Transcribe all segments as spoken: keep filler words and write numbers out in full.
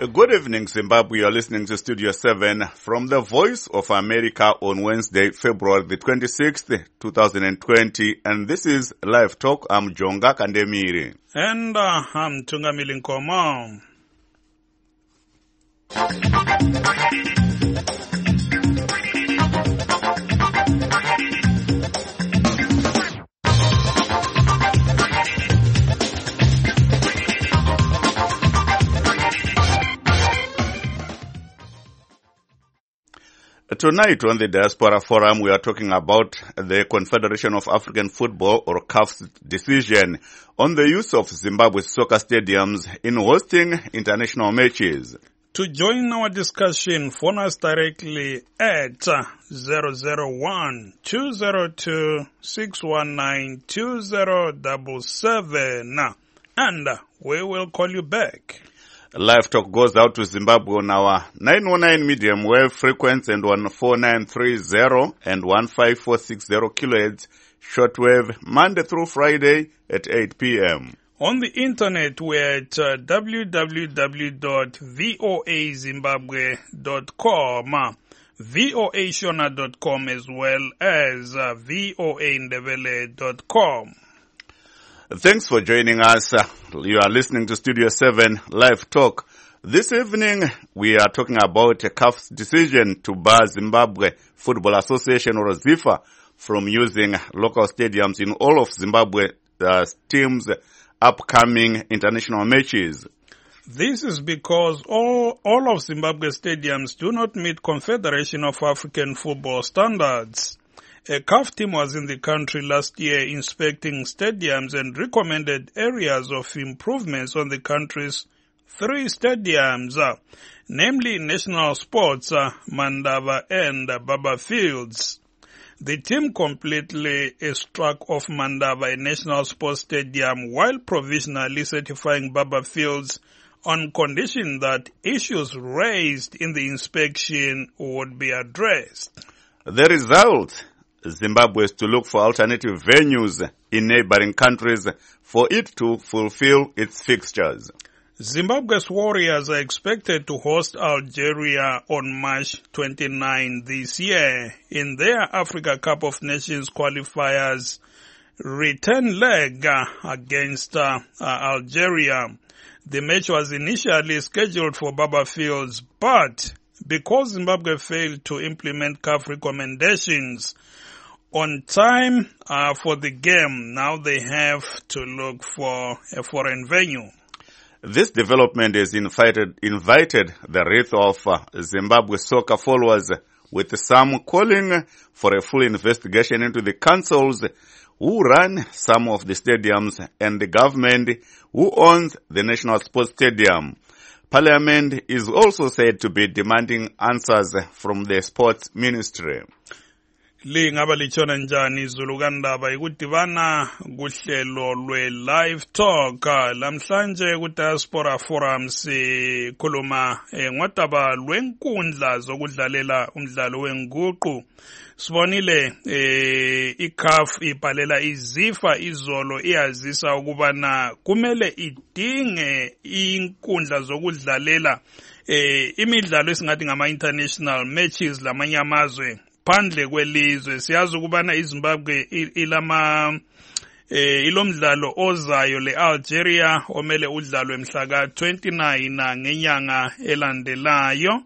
Good evening, Zimbabwe. You are listening to Studio seven from the Voice of America on Wednesday, February the twenty-sixth, twenty twenty. And this is Live Talk. I'm Jonga Kandemiri. And uh, I'm Tungamili Nkomo. Tonight on the Diaspora Forum, we are talking about the Confederation of African Football, or C A F's, decision on the use of Zimbabwe's soccer stadiums in hosting international matches. To join our discussion, phone us directly at zero zero one, two zero two, six one nine, two zero seven seven, and we will call you back. Live Talk goes out to Zimbabwe on our nine one nine medium wave frequency and one four nine three zero and one five four six zero kilohertz shortwave Monday through Friday at eight p.m. On the internet, we're at uh, w w w dot voa zimbabwe dot com, voa shona dot com, as well as uh, voa ndebele dot com. Thanks for joining us. You are listening to Studio seven Live Talk. This evening, we are talking about C A F's decision to bar Zimbabwe Football Association, or ZIFA, from using local stadiums in all of Zimbabwe uh, teams' upcoming international matches. This is because all, all of Zimbabwe stadiums do not meet Confederation of African Football standards. A C A F team was in the country last year inspecting stadiums and recommended areas of improvements on the country's three stadiums, uh, namely National Sports, uh, Mandava and uh, Baba Fields. The team completely struck off Mandava, a National Sports Stadium, while provisionally certifying Baba Fields on condition that issues raised in the inspection would be addressed. The result: Zimbabwe is to look for alternative venues in neighboring countries for it to fulfill its fixtures. Zimbabwe's Warriors are expected to host Algeria on March twenty-ninth this year in their Africa Cup of Nations qualifiers return leg against uh, uh, Algeria. The match was initially scheduled for Baba Fields, but because Zimbabwe failed to implement C A F recommendations on time uh, for the game, now they have to look for a foreign venue. This development has invited, invited the wrath of uh, Zimbabwe soccer followers, with some calling for a full investigation into the councils who run some of the stadiums and the government who owns the National Sports Stadium. Parliament is also said to be demanding answers from the Sports Ministry. Lingaba lichona njani izulu kandaba ikudibana kuhlelo lwe Live Talk lamhlanje ku Diaspora Forum sikhuluma ngodaba lwenkundla zokudlalela umdlalo wenguqu. Sibonile eh i-C A F ibhalela iZIFA izolo iyazisa ukubana kumele idinge inkundla zokudlalela eh imidlalo esingathi ngama international matches lamanye amazwe phandle kwelizwe. Siyazi ukubana iZimbabwe ilama eh ilomdlalo ozayo le Algeria omele udlalwe mhla ka twenty-nine ngenyanga elandelayo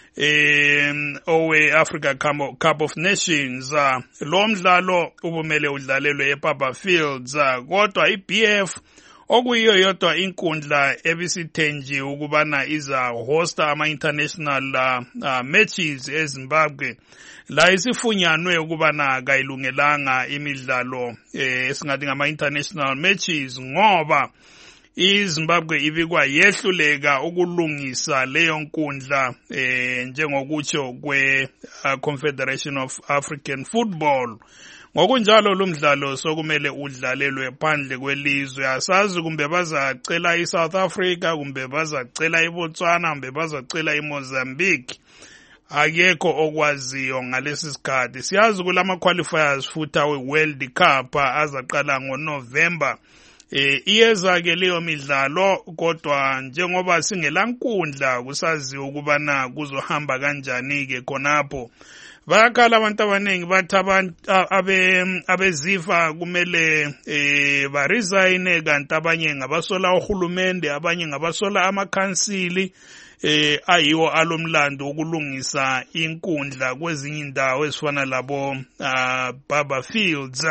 eh owe Africa Cup of Nations. Uh, lo mdlalo ubumele udlalelwe eBaba Fields, uh, kodwa iB F okuyiyo yodwa inkundla ebisithenji ukubana iza hosta ama international uh, uh, matches eZimbabwe la isifunyanwe ukubana kayilungelanga imidlalo eh, esingathi ngama international matches ngoba iZimbabwe ibikwa yehluleka ukulungisa leyo nkundla eh, njengokutsho kwe uh, Confederation of African Football. Ngokunjalo lo mdlalo sokumele udlalelwe phandle kwelizwe. Asazi kumbe bazacela iSouth Africa, kumbe bazacela iBotswana, kumbe bazacela iMozambique. Akekho okwaziyo ngalesi sikhathi. Siyazi kulama qualifiers futhi awe World Cup azaqala ngoNovember Eh iyeza ke leyo midlalo kodwa njengoba singelankundla kusazi ukubana kuzohamba kanjani ke khonapho. Bayakhala abantu abaningi bathi abantu abe abezifa kumele eh ba resign kanti abanye ngabasola uhulumende abanye ngabasola amakhansili eh ayiwo alomlando ukulungisa inkundla kwezinye indawo ezifana labo uh, Baba Fields.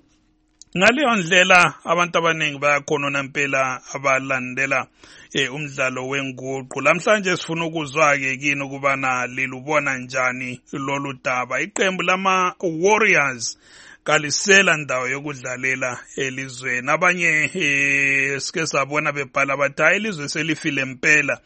Ngaleyo ndlela abantu abaningi bayakhona impela abalandela eh umdlalo wenguqu. Lamhlanje sifuna ukuzwa ke kini ukubana lilubona njani lolu daba. Iqembu lama Warriors kalisela ndawo yokudlalela elizweni. Abanye eh sike sabona bebhala bathi ilizwe selifile impela.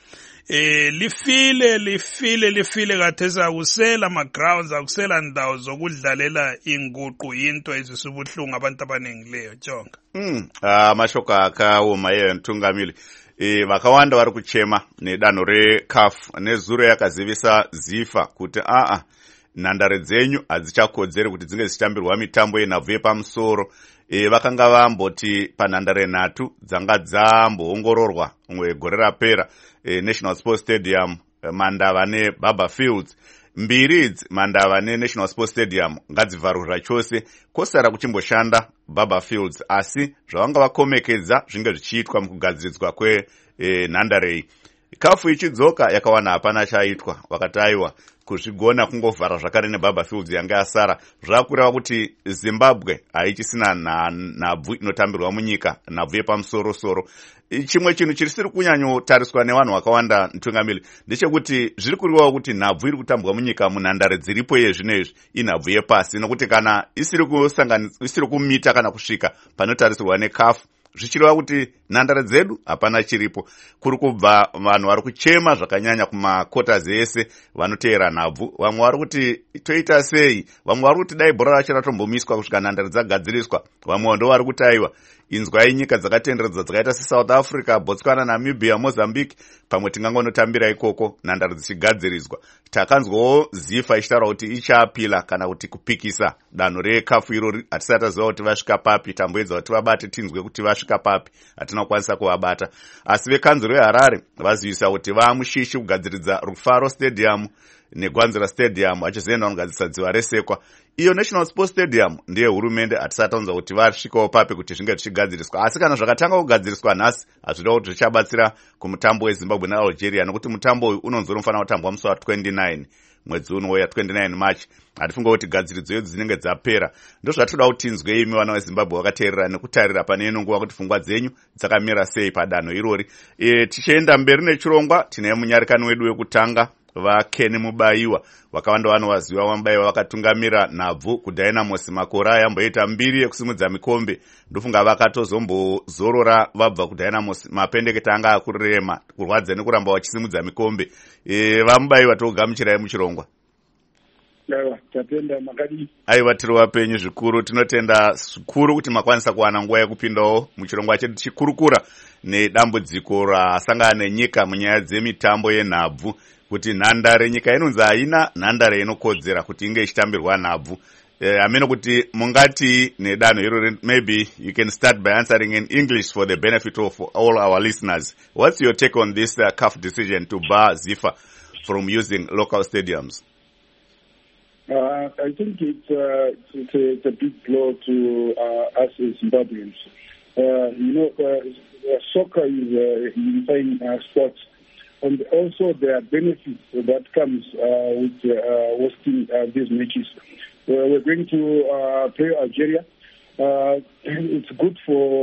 Eh lifile lifile lifile kathesa akusela ama grounds akusela ndawo zokudlalela inguqu into ezisibuhlungu abantu abaningi leyo Jonga. Mm ah mashoka akaoma yeye Ntungamili. E, vakawanda vari kuchema nedanho re-C A F nezuro yakazivisa zifa kuti aa nhandare dzenyu hadzichakodzeri kuti dzinge zichitambirwa mitambo yenhabvu yepamusoro. E, vakanga vamboti panhandare nhatu dzanga dzamboongororwa umwe gore rapera e, National Sports Stadium e, Mandava neBaba Fields. Mbiri idzi Mandava neNational Sports Stadium ngadzivharurwa chose kosara kuchimboshanda Baba Fields, asi zvavanga vakomekedza zvinge zvichiitwa mukugadziridzwa kwe e, nhandarei. C A F ichidzoka yakawana hapana chaitwa, vakataiwa kuzvigona kungovhara zvakare neBaba Fields yanga yasara. Zvakureva kuti Zimbabwe haichisina nhabvu inotambirwa munyika, nhabvu yepamusoro soro. Chimwe chinhu chirisiri kunyanyotariswa nevanhu vakawanda Ntungamili ndechekuti zviri kuriwawo kuti nhabvu iri kutambwa munyika munhandare dziripo yezvinezvi inhabvu yepasi, nokuti kana isiri kusanganiswa isiri kumita kana kusvika panotarisirwa neC A F zvichireva kuti nhandare dzedu hapana chiripo. Kuri kubva vanhu vari kuchema zvakanyanya kumakota ese vanoteera nhabvu. Vamwe vari kuti toita sei, vamwe vari kuti dai bhora racho ratombomiswa kusvika nhandare dzagadziriswa. Vamwe ndo vari kutaiwa. Inzwai nyika dzakatenderedza dzakaita seSouth Africa, Botswana, Namibia, Mozambique pamwe tingangonotambira ikoko nhandare dzichigadziriswa. Takanzwawo zifa ichitaura kuti ichapila kana kuti kupikisa danho reC A F irori. Hatisati taziva kuti vasvika papi, tamboedza kuti vabate tinzwe kuti vasvika papi, hatina kukwanisa kuvabata. Asi vekanzuro yeHarare vazivisa kuti vamushishi kugadziridza Rufaro Stadium neGwanzira Stadium achizoenda kunogadzirisa dziva resekwa. Iyo National Sports Stadium ndiye hurumende, hatisati taunza kuti vasvikawo papi kuti zvinge zvichigadziriswa. Asi kana zvakatanga kugadziriswa nhasi hazvida kuti zvichabatsira kumutambo weZimbabwe neAlgeria, nokuti mutambo uyu unonzi unofanira kutambwa musi wa29 mwedzi uno ya twenty-nine March. Hatifunga kuti gadziridzo idzi dzinenge dzapera. Ndozvatoda kuti tinzwe imi vana veZimbabwe vakateerera nekutarira pane ino nguva kuti pfungwa dzenyu dzakamira sei padanho irori. E, tichienda mberi nechirongwa tine munyarikani wedu wekutanga vaKeni Mubayiwa. Vakawanda vanhu vaziva vaMubayiwa vakatungamira nhabvu kuDynamos makore ayamboita mbiri ekusimudza mikombe. Ndofunga vakatozombozorora vabva kuDynamos, mapendekete anga akurema kurwadza nekuramba vachisimudza mikombe. E, vaMubayiwa togamuchirai muchirongwa. Aiwa, tatenda makadi. Aiwa, tiri vapenyu zvikuru. Tinotenda zvikuru kuti makwanisa kuwana nguva yekupindawo muchirongwa chedu tichikurukura nedambudziko rasangana nenyika munyaya dzemitambo yenhabvu, kuti nhandare nyika inonzi haina nhandare inokodzera kuti inge ichitambirwa nhabvu. Uh, ameno kuti mungati nedanho irori, maybe you can start by answering in English for the benefit of all our listeners. What's your take on this uh, C A F decision to bar Zifa from using local stadiums? Uh, I think it's, uh, it's, a, it's a big blow to uh, us as Zimbabweans. Uh, you know, uh, soccer is a unifying uh, sport, and also there are benefits that comes uh, with uh, hosting uh, these matches. Uh, we're going to uh, play Algeria. Uh, it's good for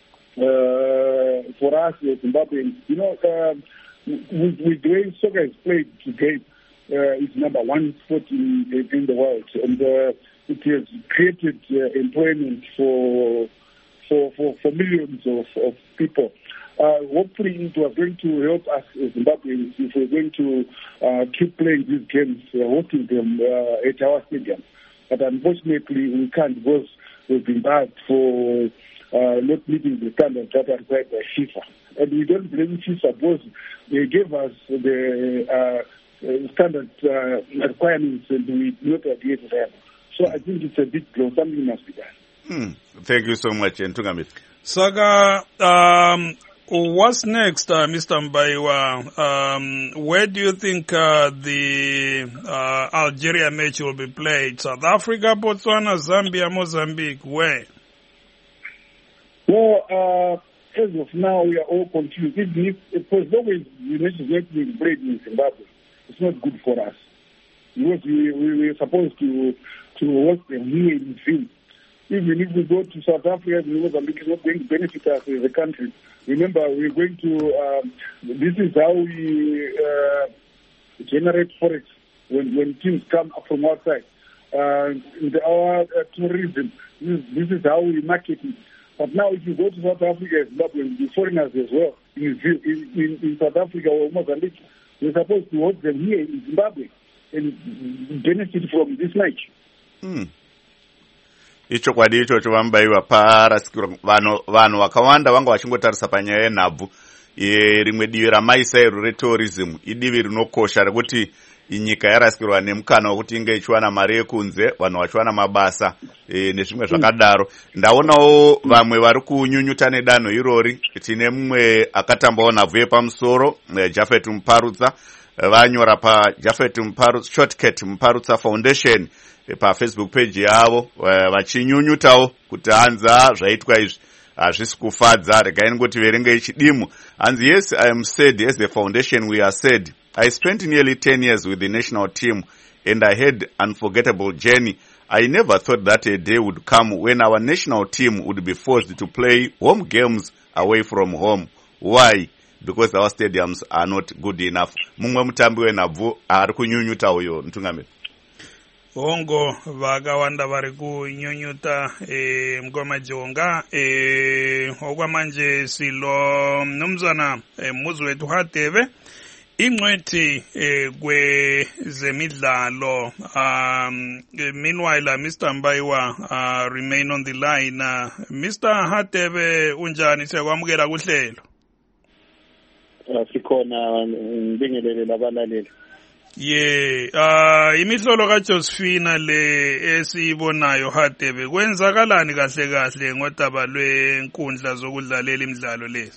uh, for us as Zimbabweans. You know, uh, with, with the way soccer is played today, Uh, it's number one sport in, in the world, and uh, it has created uh, employment for for for, for millions of, of people. Uh, hopefully, it was going to help us as Zimbabweans if we're going to uh, keep playing these games, uh, hosting them uh, at our stadium. But unfortunately, we can't because we've been barred for uh, not meeting the standards that are required by FIFA. And we don't blame FIFA because they gave us the uh, Uh, standard uh, requirements and we not adhere to them. So I think it's a big blow. Something must be done. Hmm. Thank you so much, Ntungamili. Saka, um, what's next, uh, Mister Mbaiwa? Um, where do you think uh, the uh, Algeria match will be played? South Africa, Botswana, Zambia, Mozambique? Where? Well, uh, as of now, we are all confused. Even if, because always the match is not being played in Zimbabwe, it's not good for us. Because we, we were supposed to, to watch them here in field. Even if we go to South Africa, Mozambique is not going to benefit us as a country. Remember, we're going to, um, this is how we uh, generate forex when, when teams come up from outside. Uh, in the, our uh, tourism, this, this is how we market it. But now if you go to South Africa, Zimbabwe, the foreigners as well, in, in, in South Africa or Mozambique, we're supposed to watch them here in Zimbabwe and benefit from this match. Hmm. Icho kwadi icho chowambaiwa parasikirwa vanhu vanhu vakawanda vanga vachingotarisa panyaya yenhabvu rimwe divi ramaisairu retourism idivi rinokosha rekuti nyika yarasikirwa nemukana wekuti inge ichiwana mari yekunze vanhu vachiwana mabasa e, nezvimwe zvakadaro. Ndaonawo vamwe vari kunyunyuta nedanho irori. Tine mumwe akatambawo nhabvu yepamusoro Jafet Muparutsa, vanyora pa Jafet Muparutsa Shortcut Muparutsa Foundation pa Facebook page yavo vachinyunyutawo kuti hanza zvaitwa izvi hazvisi kufadza. Regai ngoti verenge ichidimu. Hanzi, yes, I am said as a foundation we are said. I spent nearly ten years with the national team and I had unforgettable journey. I never thought that a day would come when our national team would be forced to play home games away from home. Why? Because our stadiums are not good enough. Mumwe mutambi wenhabvu ari kunyunyuta uyo Ntungamiri. Hongo vakawanda vari kunyunyuta e, mgoma jonga e, okwamanje silo mnumzana e, muzi wetu Hadebe ingcwethi e, kwezemidlalo. Um, meanwhile, Mister Mbaiwa uh, remain on the line. Uh, Mister Hadebe unjani siyakwamukela kuhlelo? Sikhona ngibingelele labalaleli. Ye, ah imihlolo kaJosephina le esibonayo Hadebe kwenzakalani kahle kahle ngodaba lwenkundla zokudlalela imidlalo lezi?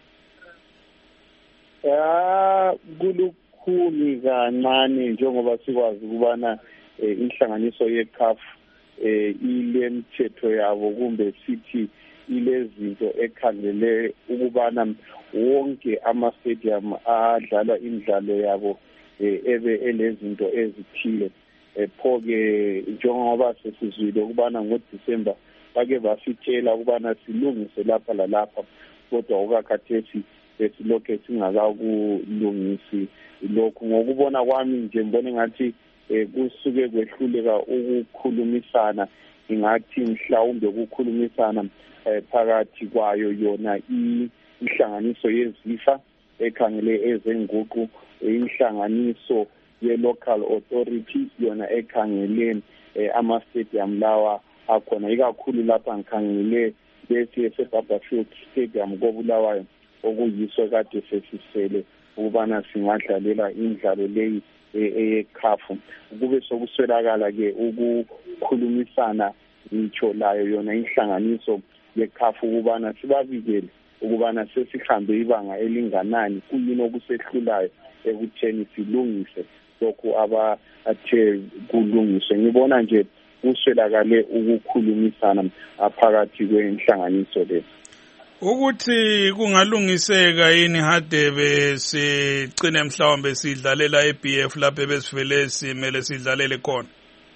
Ah kulukhuni kancane njengoba sikwazi ukubana inhlanganiso yeCAF eh ile mthetho yabo kumbe sithi ilezinto ekhangele ukubana wonke ama stadium adlala imidlalo yabo ebe elezinto ezithile phoke njengoba sesizwile ukubana ngoDisemba bake basitshela ukubana silungise lapha lalapha kodwa okakhathesi besilokhe singakakulungisi lokho. Ngokubona kwami nje ngibona ngathi kusuke kwehluleka ukukhulumisana, ingathi mhlawumbe ukukhulumisana phakathi kwayo yona inhlanganiso yezifa ekhangele ezenguqu, inhlanganiso ye-local authority yona ekhangele ama stadium lawa akhona, ikakhulu lapha ngikhangele bese eseBarberfield Stadium koBulawayo okuyiso kade sesisele ukubana singadlalela imidlalo leyi eyeCAF. Kube sokuswelakala ke ukukhulumisana ngitsho layo yona inhlanganiso yeCAF ukubana sibabikele ukubana sesihambe ibanga elinganani, kuyini okusehlulayo ekutheni silungise lokhu aba athe kulungiswe. Ngibona nje uswelakale ukukhulumisana phakathi kwenhlanganiso le. Ukuthi kungalungiseka yini Hadebe sigcine mhlawumbe sidlalela eB F lapho besivele simele sidlalele khona?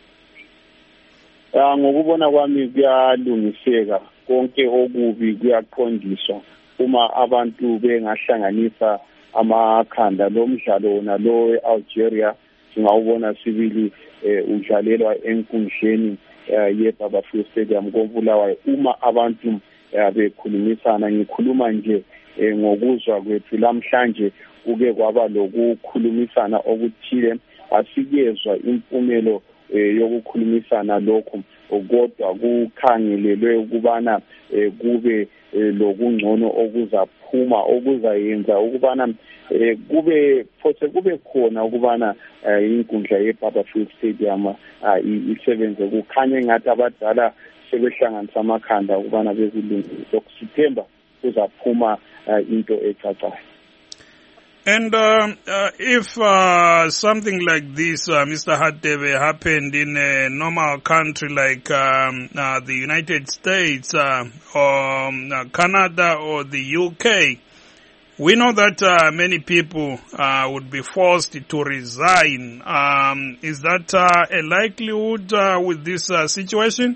Ah ngokubona kwami kuyalungiseka, konke okubi kuyaqondiswa uma abantu bengahlanganisa amakhanda. Lo mdlalo wona lo eAlgeria singawubona sibili udlalelwa enkundleni yeBarberfield Stadium koBulawayo. Uma abantu bekhulumisana, ngikhuluma nje ngokuzwa kwethu namhlanje kuke kwaba lokukhulumisana okuthile, asikezwa impumelo yokukhulumisana lokho, kodwa kukhangelelwe ukubana kube lokungcono okuzaphuma okuzayenza ukubana kube phose kube khona ukubana inkundla yeBarberfield Stadium isebenze. Kukhanye ngathi abadala sebehlanganisa amakhanda ukubana bekulungisa sithemba kuzaphuma into ecacayo. And uh, uh, if uh, something like this, uh, Mister Hadebe, happened in a normal country like um, uh, the United States uh, or um, uh, Canada or the U K, we know that uh, many people uh, would be forced to resign. Um, is that uh, a likelihood uh, with this uh, situation?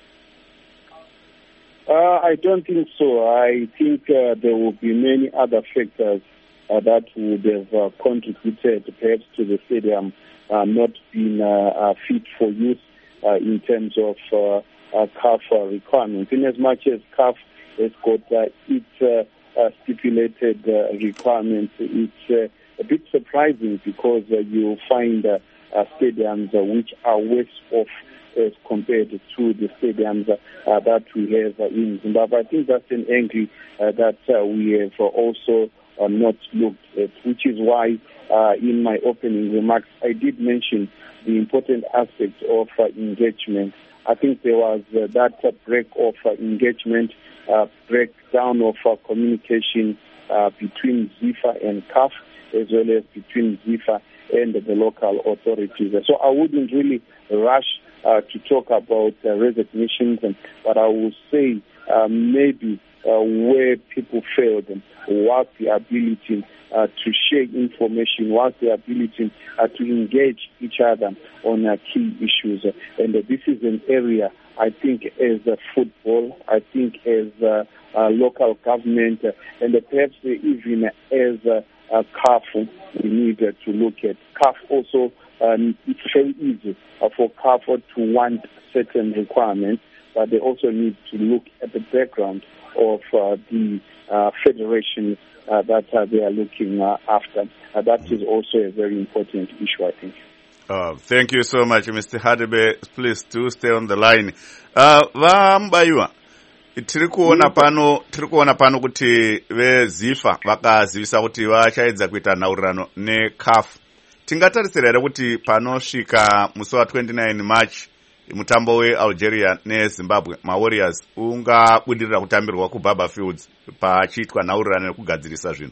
Uh, I don't think so. I think uh, there will be many other factors Uh, that would have uh, contributed perhaps to the stadium uh, not being uh, uh, fit for use uh, in terms of uh, uh, C A F uh, requirements. In as much as C A F has got uh, its uh, uh, stipulated uh, requirements, it's uh, a bit surprising because uh, you find uh, uh, stadiums uh, which are worse off as compared to the stadiums uh, uh, that we have uh, in Zimbabwe. I think that's an angle uh, that uh, we have uh, also Uh, not looked at, which is why uh, in my opening remarks I did mention the important aspect of uh, engagement. I think there was uh, that uh, break of uh, engagement, uh, breakdown of uh, communication uh, between ZIFA and C A F, as well as between ZIFA and the local authorities. So I wouldn't really rush uh, to talk about uh, resignations, but I would say uh, maybe Uh, where people failed was the ability uh, to share information, was the ability uh, to engage each other on uh, key issues. And uh, this is an area, I think, as uh, football, I think as uh, uh, local government, uh, and uh, perhaps even as uh, uh, C A F, we need uh, to look at. C A F also, um, it's very easy uh, for C A F to want certain requirements, but they also need to look at the background of uh, the uh, federations uh, that uh, they are looking uh, after. Uh, that is also a very important issue, I think. Uh, thank you so much, Mister Hadebe. Please do stay on the line. Uh, Vambaiwa, tiri kuona pano tiri kuona pano kuti veZIFA vakazivisa kuti vachaedza kuita nhaurirano neC A F. Tingatarisira here kuti panosvika musi wa twenty-nine March mutambo weAlgeria neZimbabwe, maWarriors ungabudirira kutambirwa kuBaba Fields pachiitwa nhaurirano nekugadzirisa zvinhu.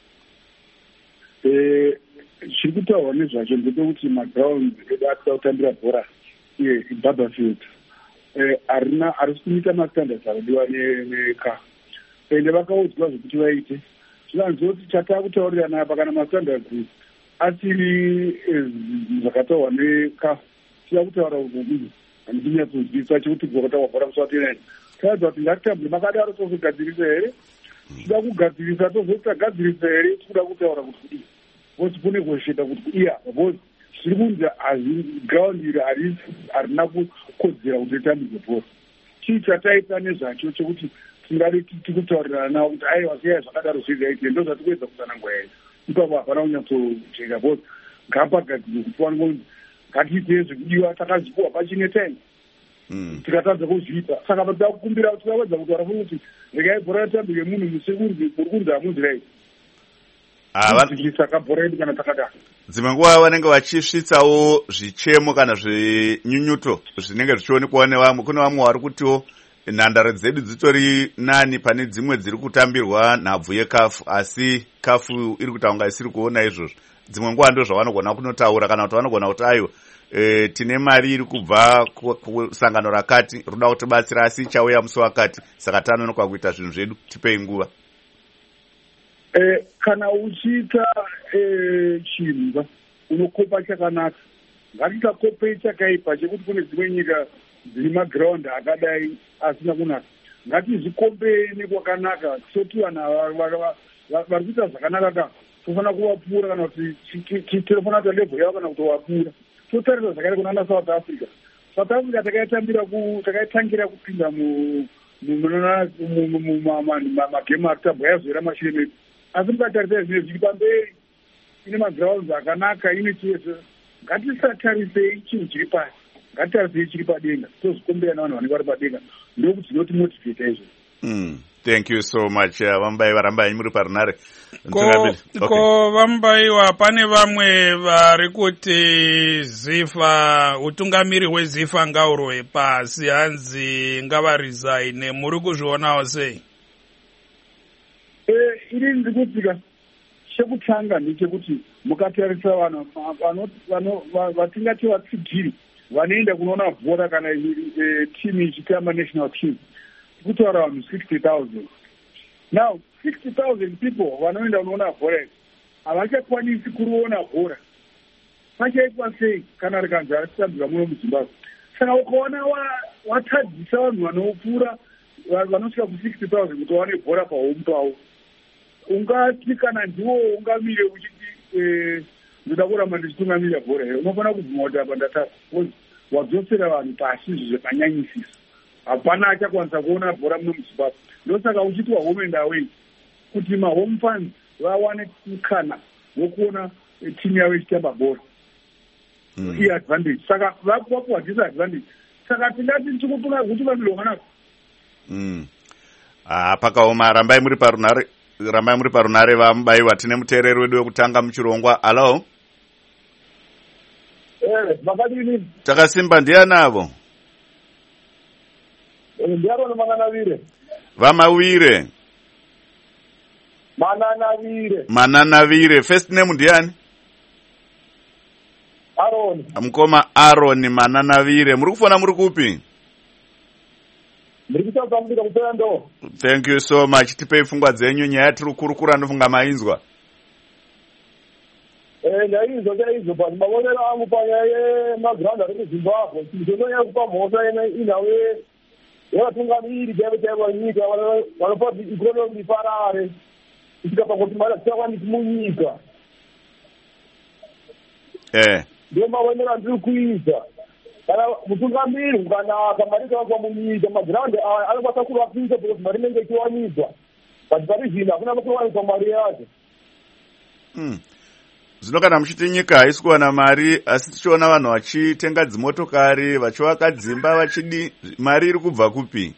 Eh, chiri kutaurwa nezvacho ndechekuti maground edu atida kutambira bhora iBaba Field eh arina arisi kuita mastandards anodiwa neC A F, ende vakaudzwa zvokuti vaite. Zvinanzoti chataa kutaurirana apa kana mastandards asiri zvakataurwa neC A F, tida kutaura kuti handinyatsonzwisisa chekuti kutaurwa bhora musi wa twenty-nine taedza kuti ngatitambire makadaro tozogadzirisa here, tida kugadzirisa tozotagadzirisa here, tikuda kutaura kuti kudii vose kune kusheta kuti iya vose zviri kunzi ground iri harina kukodzera kuti ritambirwe bhora. Chii chataita nezvacho chekuti tingari tikutaurirana navo kuti aiwa seya zvakadaro zvizaite ndo zvatikuedza kutsanangwa here, ipapo hapana kunyatsojeka bhora ngapagadzirwe kuti vanonzi ngatiite zvekudiwa takazipuwa pachine time tikatadza kuzviita. Saka patida kukumbira kuti tikavedza kutaura kuti regai bhora ritambirwe munhu musi uri kunzi hamunzi rai saka bhora yedu kana takadaro. Dzimwe nguva vanenge vachisvitsawo zvichemo kana zvinyunyuto zvinenge zvichionekwa nevamwe. Kune vamwe vari kutiwo nhandare dzedu dzitori nani pane dzimwe dziri kutambirwa nhabvu yeC A F, asi C A F iri kutaunga isiri kuona izvozvo. Dzimwe nguva ndo zvavanogona kunotaura kana kuti vanogona kuti aiwa e, tine mari iri kubva kusangano rakati roda kutibatsira asi ichauya musi wakati, saka tanonoka kuita zvinhu zvedu, tipei nguva. Eh, kana uchiita eh, chimba unokopa chakanaka, ngatitakopei chakaipa chekuti kune dzimwe nyika dzine maground akadai asina kunaka. Ngatizvikombe nekwakanaka soti vanhu vari kuita zvakanaka ka tofanira kuvapfuura kana kuti telefona ta level yavo kana kuti wapfuura. Totarisa zvakaita kunana South Africa. South Africa takaitambira takaitangira kupinda mu magemu akutambwa yazoera mashure medu, asi mukatarisa zvinhu zviri pamberi ine magrounds akanaka, ine chese. Ngatisatarisei chinhu chiri pasi, ngatitarisei chiri padenga, tozvikombera navanhu vanenge vari padenga, ndokuti tinoti motivate izvo. Thank you so much. Uh, Vambai Varambai muri parunare. Ko, ko Vambaiwa pane vamwe vari kuti Zifa utungamiri hweZifa ngaurwe pasi hanzi ngavaresign. Muri kuzvionawo sei? Eh, iri ndikudzika chekutanga ndechekuti mukatarisa vanhu vatingati vatsigiri vanoenda kunoona bhora kana timu ichitamba national team kutaura vanhu sixty thousand. Now sixty thousand people vanoenda kunoona bhora havachakwanisi kuona bhora. Pachaitwa sei kana rikanzi aritambira muno muZimbabwe? Saka ukaona watadzisa vanhu vanopfuura vanosvika ku-sixty thousand kuti vaone bhora pahome pavo, ungati kana ndiwo ungamire uchiti ndoda kuramba ndichitungamirira bhora here, unofanira kubvuma kuti apa ndatasa, wadzosera vanhu pasi zvakanyanyisisa. Hapana achakwanisa kuona bhora muno muZimbabwe. Ndosaka uchitwa home and away kuti mahome fans vawane mukana wokuona timu yavo ichitamba bhora. I-advantage. Saka vakuwa disadvantage. Saka tingati tichikutunga kuti vanilonganako. Mm. Ah, pakaoma rambai muri parunare. Rambai muri parunare Vambaiwa tine muteereri wedu wekutanga muchirongwa. Hello? Eh, vakadini. Takasimba ndianavo. Ndiaro Mananavire. Vamawire. Mananavire. Mananavire. First name ndiani? Aaron. Mukoma Aaron Mananavire. Muri kufona muri kupi? Thank you so much. Tipei pfungwa dzenyu, nyaya tiri kurukura ndofunga mainzwa. Eh, ndaizwa ndaizwa basi mabonero angu panyaya magranda ari kuZimbabwe. Ndinonya kupa mhosa ina inawe yavatungamiri chaivo nyika vanopa kuti ikonomi iparare isikapa kuti mari dzisawaniki munyika. Eh. Ndio mabonero andiri kuita. Kana mutungamiri ukanaka mari ikavakwa munyika magiraundi aya anokwanisa kuvapisa kuti mari inenge ichiwanikwa. But pari zvino hakuna kuwanikwa mari yacho. Mm. Zvino kana muchiti nyika haisi kuwana mari asi tichiona vanhu vachitenga dzimotokari vachivaka dzimba vachidi, mari iri kubva kupi?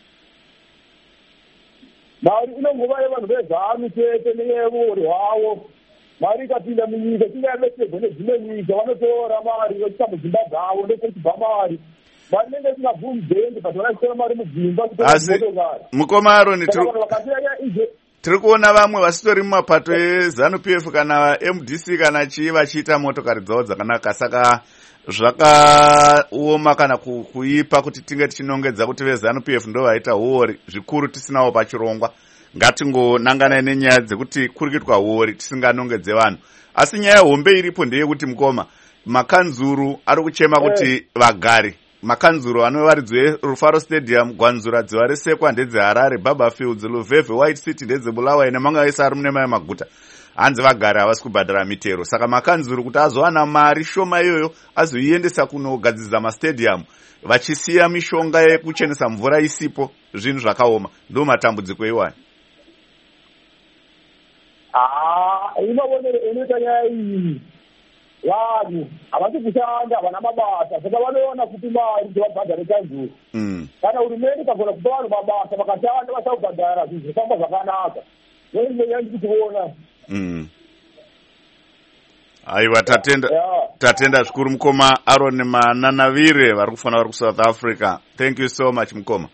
Mari inongova yevanhu vezanu chete neyevorwi hwavo. Mari ikapinda munyika tingayabetserwa nedzimwe nyika vanotora mari vachiita mudzimba dzavo ndokuchibva mari. Mari inenge isingabvumidzendi but vanachitora mari mudzimba kutora dzimotokari. Mukoma Aroni tiri kuona vamwe vasitori mumapato eZanu P F kana M D C kana chii vachiita motokari dzavo dzakanaka. Saka zvakaoma kana kuipa kuti tinge tichinongedza kuti veZanu P F ndo vaita huori zvikuru tisinawo pachirongwa. Ngatingonangana nenyaya dzekuti kuri kuitwa huori tisinganongedze vanhu. Asi nyaya hombe iripo ndeyekuti mukoma makanzuru ari kuchema kuti vagari makanzuro anovaridzwe Rufaro Stadium, Gwanzura dziva resekwa ndedzeHarare, Baba Fields, Luveve, White City ndedzebulawayo nemanga ese ari munemaya maguta. Hanzi vagari havasi kubhadhara mitero. Saka makanzuro kuti azowana mari shoma iyoyo azoiendesa kunogadzidza mastadium vachisiya mishonga yekuchenesa mvura isipo, zvinhu zvakaoma. Ndo matambudziko iwayo. Ah, inobonere inoita nyaya iyi. Vanhu havasi kushanda vana mabasa saka vanoona kuti mari kuti vabhadhare kanzuro. Kana hurumende ikagona kupa vanhu mabasa vakashanda vasakubhadhara zvinhu zvifamba zvakanaka. Ndoinyaya ndikuona. Aiwa tatenda tatenda zvikuru mukoma Aaron Mananavire vari kufana vari kuSouth Africa. Thank you so much mukoma.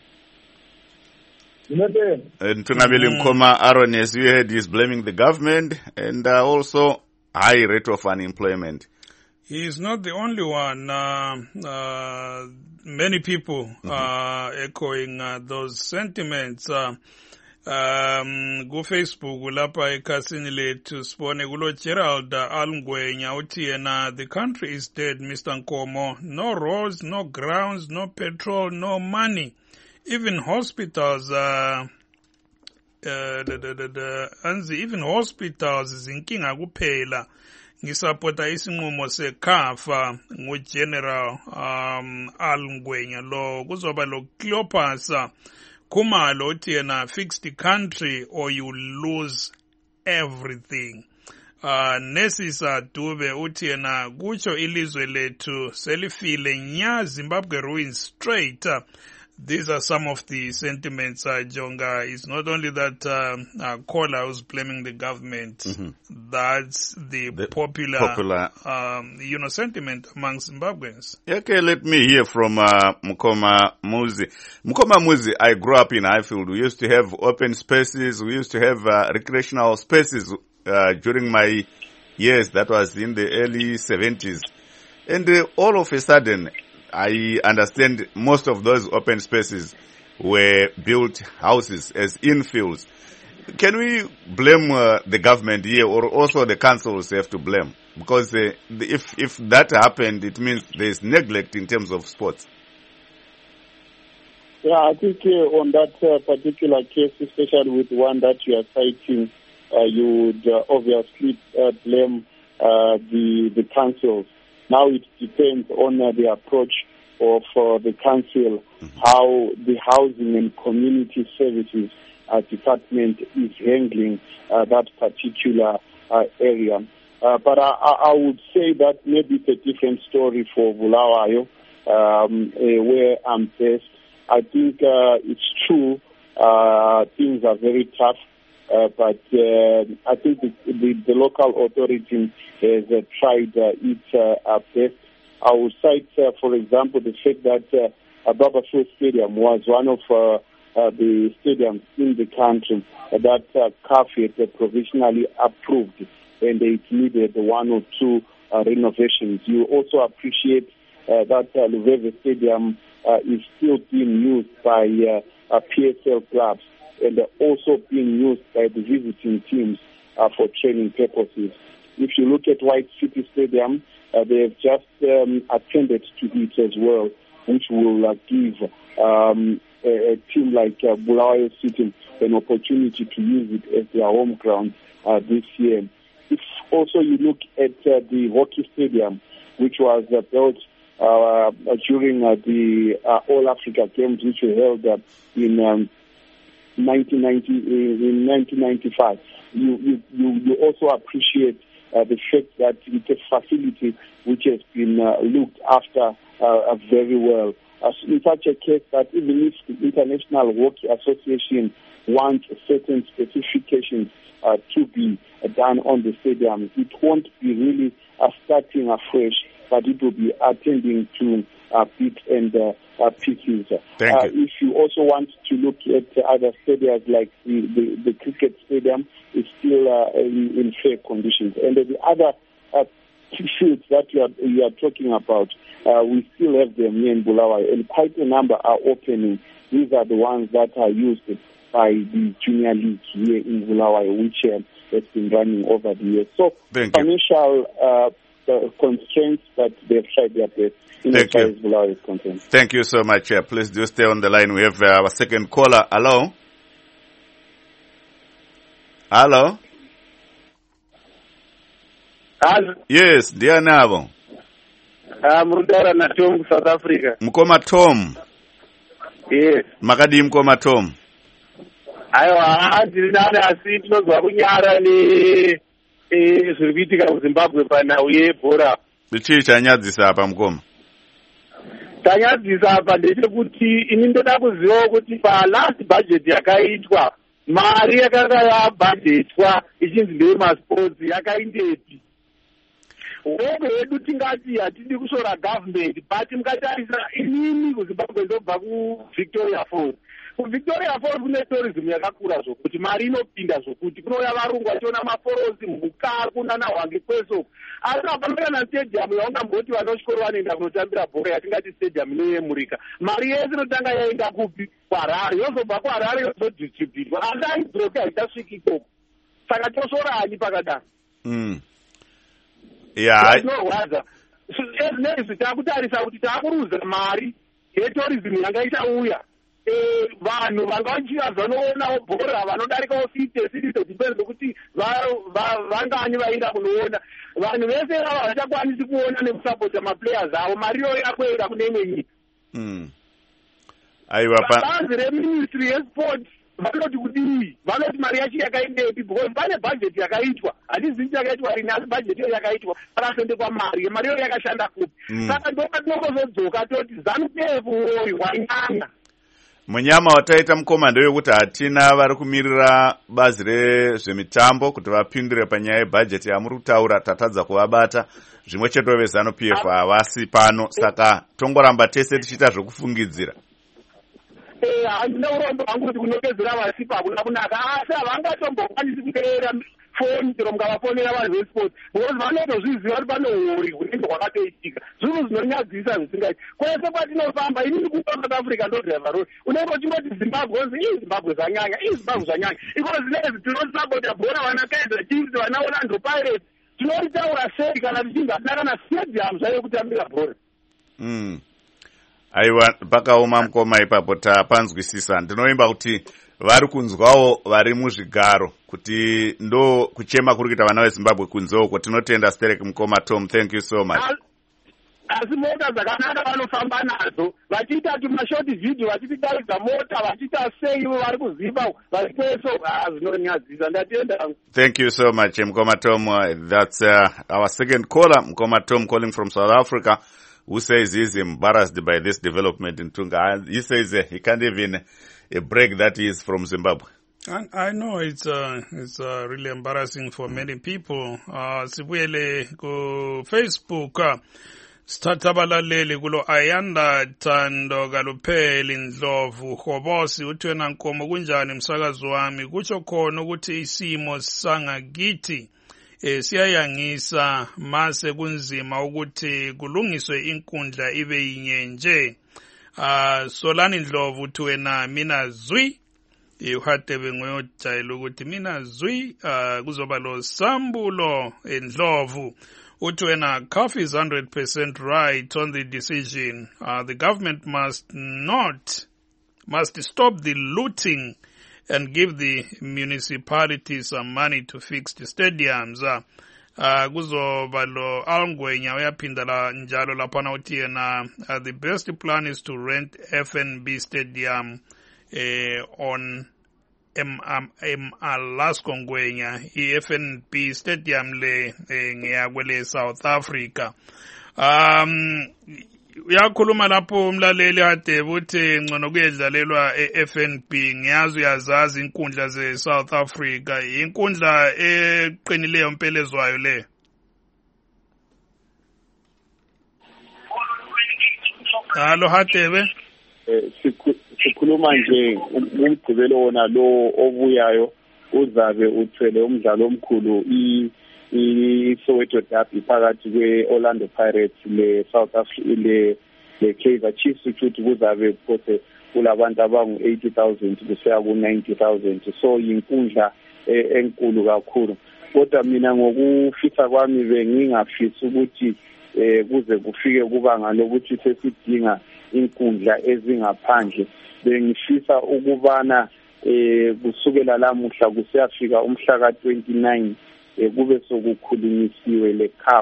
Ntungamiri mukoma Aaron, as you heard, is blaming the government and uh, also high rate of unemployment. He is not the only one. Uh, uh, many people mm-hmm. are echoing uh, those sentiments. Uh, um, go Facebook, ulapa ekasini letu spone gulo Gerald Alngwenya utiena, the country is dead, Mister Nkomo. No roads, no grounds, no petrol, no money. Even hospitals, uh, uh, the, the, the, the, anzi, even hospitals zinkinga kuphela. Ngisapota isinqumo sekhafa nguGeneral um Alngwenya lo kuzoba lo Cleopas Khumalo uthi yena fix the country or you lose everything. Uh, Nesisa Dube uthi yena kutsho ilizwe lethu selifile nya, Zimbabwe ruins straight. these are some of the sentiments, uh, Jonga. It's not only that uh, uh, caller who's blaming the government. Mm-hmm. That's the, the popular, popular. Um, you know, sentiment among Zimbabweans. Okay, let me hear from uh, Mukoma Muzi. Mukoma Muzi, I grew up in Highfield. We used to have open spaces. We used to have uh, recreational spaces uh, during my years. That was in the early seventies. And uh, all of a sudden, I understand most of those open spaces were built houses as infills. Can we blame uh, the government here, or also the councils have to blame? Because uh, if if that happened, it means there is neglect in terms of sports. Yeah, I think uh, on that uh, particular case, especially with one that you are citing, uh, you would uh, obviously uh, blame uh, the the councils. Now it depends on uh, the approach of uh, the council, mm-hmm. how the housing and community services uh, department is handling uh, that particular uh, area. Uh, but I, I would say that maybe it's a different story for Bulawayo, um, uh, where I'm based. I think uh, it's true, uh, things are very tough. Uh, but uh, I think the, the, the local authority has uh, tried uh, its uh, best. I would cite, uh, for example, the fact that uh, Baba Show Stadium was one of uh, uh, the stadiums in the country that uh, C A F had uh, provisionally approved, and it needed one or two uh, renovations. You also appreciate uh, that uh, Luveve Stadium uh, is still being used by uh, uh, P S L clubs, and also being used by the visiting teams uh, for training purposes. If you look at White City Stadium, uh, they have just um, attended to it as well, which will uh, give um, a, a team like uh, Bulawayo City an opportunity to use it as their home ground uh, this year. If also you look at uh, the hockey stadium, which was uh, built uh, during uh, the uh, All Africa Games, which were held uh, in um, nineteen ninety, in nineteen ninety-five, you, you, you, you also appreciate uh, the fact that it's a facility which has been uh, looked after uh, very well. Uh, in such a case that even if the International Hockey Association wants certain specifications uh, to be uh, done on the stadium, it won't be really uh, starting afresh, but it will be attending to uh, bits and uh, uh, pieces. Thank uh, you. If you also want to look at other stadiums like the, the, the cricket stadium, is still uh, in, in fair conditions. And the other uh, fields that you are, you are talking about, uh, we still have them here in Bulawayo, and quite a number are opening. These are the ones that are used by the junior league here in Bulawayo, which uh, has been running over the years. So Thank financial uh, uh, constraints, but they've tried their best in as far as Bulawayo is concerned. Thank you so much. Uh, please do stay on the line. We have uh, our second caller. Hello? Hello? Hello? Yes, dear Nabo. I'm Rudara na Tom, South Africa. Mkoma Tom. Yes. Makadi Mkoma Tom. Ayo, ndiri nani asi tinozwa kunyara ne zviri kuitika muZimbabwe pana uye bhora. Chii chanyadzisa apa Mkoma? Chanyadzisa apa ndechekuti ini ndoda kuziva kuti pa last budget yakaitwa mari yakanga yabhadhetwa ichinzi ndeyemasports yakaindepi. Wego yedu tingati hatidi kushora government, but mukatarisa inini kuZimbabwe ndobva kuVictoria Falls. KuVictoria Falls kune tourism yakakura zvokuti mari inopinda zvokuti kunouya varungu vachiona maforosi, mhuka, kunana hwange kweso. Asi apambira na stadium yaungamboti vanochikoro vanoenda kunotambira bhora yatingati stadium inoyemurika. Mari yese inotanga yaenda kupi? KwaHarare. Yozobva kuHarare yozodistributwa. Asi aidzoke haitasviki ikoko. Saka toshorani pakadaro. Mm. Yeah. Zvinorwadza. Ezvinezvi takutarisa kuti takuruza mari yetourism yanga ichauya. Vanhu vanga vachiva vanoonawo bhora vanodarikawo fifty cities depends kuti vanganyi vaenda kunoona. Vanhu vese ava havachakwanisi kuona nekusapota maplayers avo. Mari iyoyo yakuenda kune imwe nyika. Mm. Aiwa pa bazi reministry yesport vanoti kudii, vanoti mari yacho yakaindepi, because pane budget yakaitwa, hatizivi yakaitwa rini, asi budget iyo yakaitwa pakasendekwa mari, mari iyo yakashanda kupi. Saka ndoka tinongozodzoka toti ZANU-P F uwoyo wanyanya. munyama wataita mukoma ndewekuti hatina vari kumirira bazi rezvemitambo kuti vapindure panyaya yebhajeti yamuri kutaura. Tatadza kuvabata zvimwe cheto vezano P F havasi pano, saka tongoramba tese tichiita zvekufungidzira. handina urombo hwangu kuti kunopedzera vasipa hakuna kunaka, asi havangatombokwanisi kuteerera foni chero mukavafonera vanhu vesports because vanotozviziva kuti pane uori hunenge hwakatoitika. zvinhu zvinonyadzisa zvisingaiti. kwese kwatinofamba inini kupa South Africa ndodriver road unenge uchingoti Zimbabwe ozi ii Zimbabwe zvanyanya ii Zimbabwe zvanyanya iko zvinezvi tinosapota bhora vana Kaizer Chiefs vana Orlando Pirates tinoritaura sei kana tichinge hatina kana stadium zvayo kutambira bhora. Mm. Aiwa, pakaoma mukoma ipapo tapanzwisisa. Ndinoimba kuti vari kunzwawo vari muzvigaro kuti ndo kuchema kuri kuita vana veZimbabwe kunzoko. Tinotenda Sterek Mukoma Tom, thank you so much. Asi mota dzakanaka vanofamba nadzo vachiita tumashoti video vachitidaridza mota vachiita sei ivo vari kuziva vari kweso zvinonyadzisa. Ndatenda. Thank you so much Mukoma Tom. Uh, that's uh, our second caller, Mukoma Tom, calling from South Africa, who says he's embarrassed by this development in Tunga. He says uh, he can't even uh, break that he is from Zimbabwe. I, I know it's uh, it's uh, really embarrassing for many people. Uh, sibuyele ku Facebook. Uh, Sithathabalaleli kulo Ayanda Thando Kalupheli Ndlovu Khobosi uthi wena Nkomo kunjani msakazi wami, kutsho khona ukuthi isimo sangakithi eh siyayangisa mase kunzima ukuthi kulungiswe inkundla ibe yinye nje. Ah Solani Ndlovu uthi wena mina zwi ihadebe ngoyojayela ukuthi mina zwi uh, kuzoba lo Sambulo Ndlovu uthi wena C A F is one hundred percent right on the decision. Uh, the government must not must stop the looting and give the municipalities some money to fix the stadiums. Uh, uh, kuzoba lo Alngwenya uyaphinda la njalo lapha uthi yena uh, the best plan is to rent F N B stadium uh, on M M Alasko Ngwenya i-F N B stadium le ngeyakwele South Africa. Um uyakhuluma lapho umlaleli ade uthi ngcono kuyedlalelwa e-F N B. Ngiyazi uyazazi inkundla ze South Africa, inkundla eqinileyo mpelezwayo le. Hallo Hadebe. Eh sikhuluma nje umgcibelo wona lo obuyayo uzabe uthwele umdlalo omkhulu i iSoweto Derby phakathi kweOrlando Pirates le South Africa le le Kaizer Chiefs, ukuthi kuzabe kuphethe kulabantu abangu eighty thousand kusiya ku ninety thousand. So inkundla enkulu kakhulu, kodwa mina ngokufisa kwami bengingafisi ukuthi eh kuze kufike kubanga lokuthi sesidinga inkundla ezingaphandle. Bengifisa ukubana eh kusukela lamuhla kusiyafika umhla ka twenty-nine eh kube sokukhulunyisiwe le C A F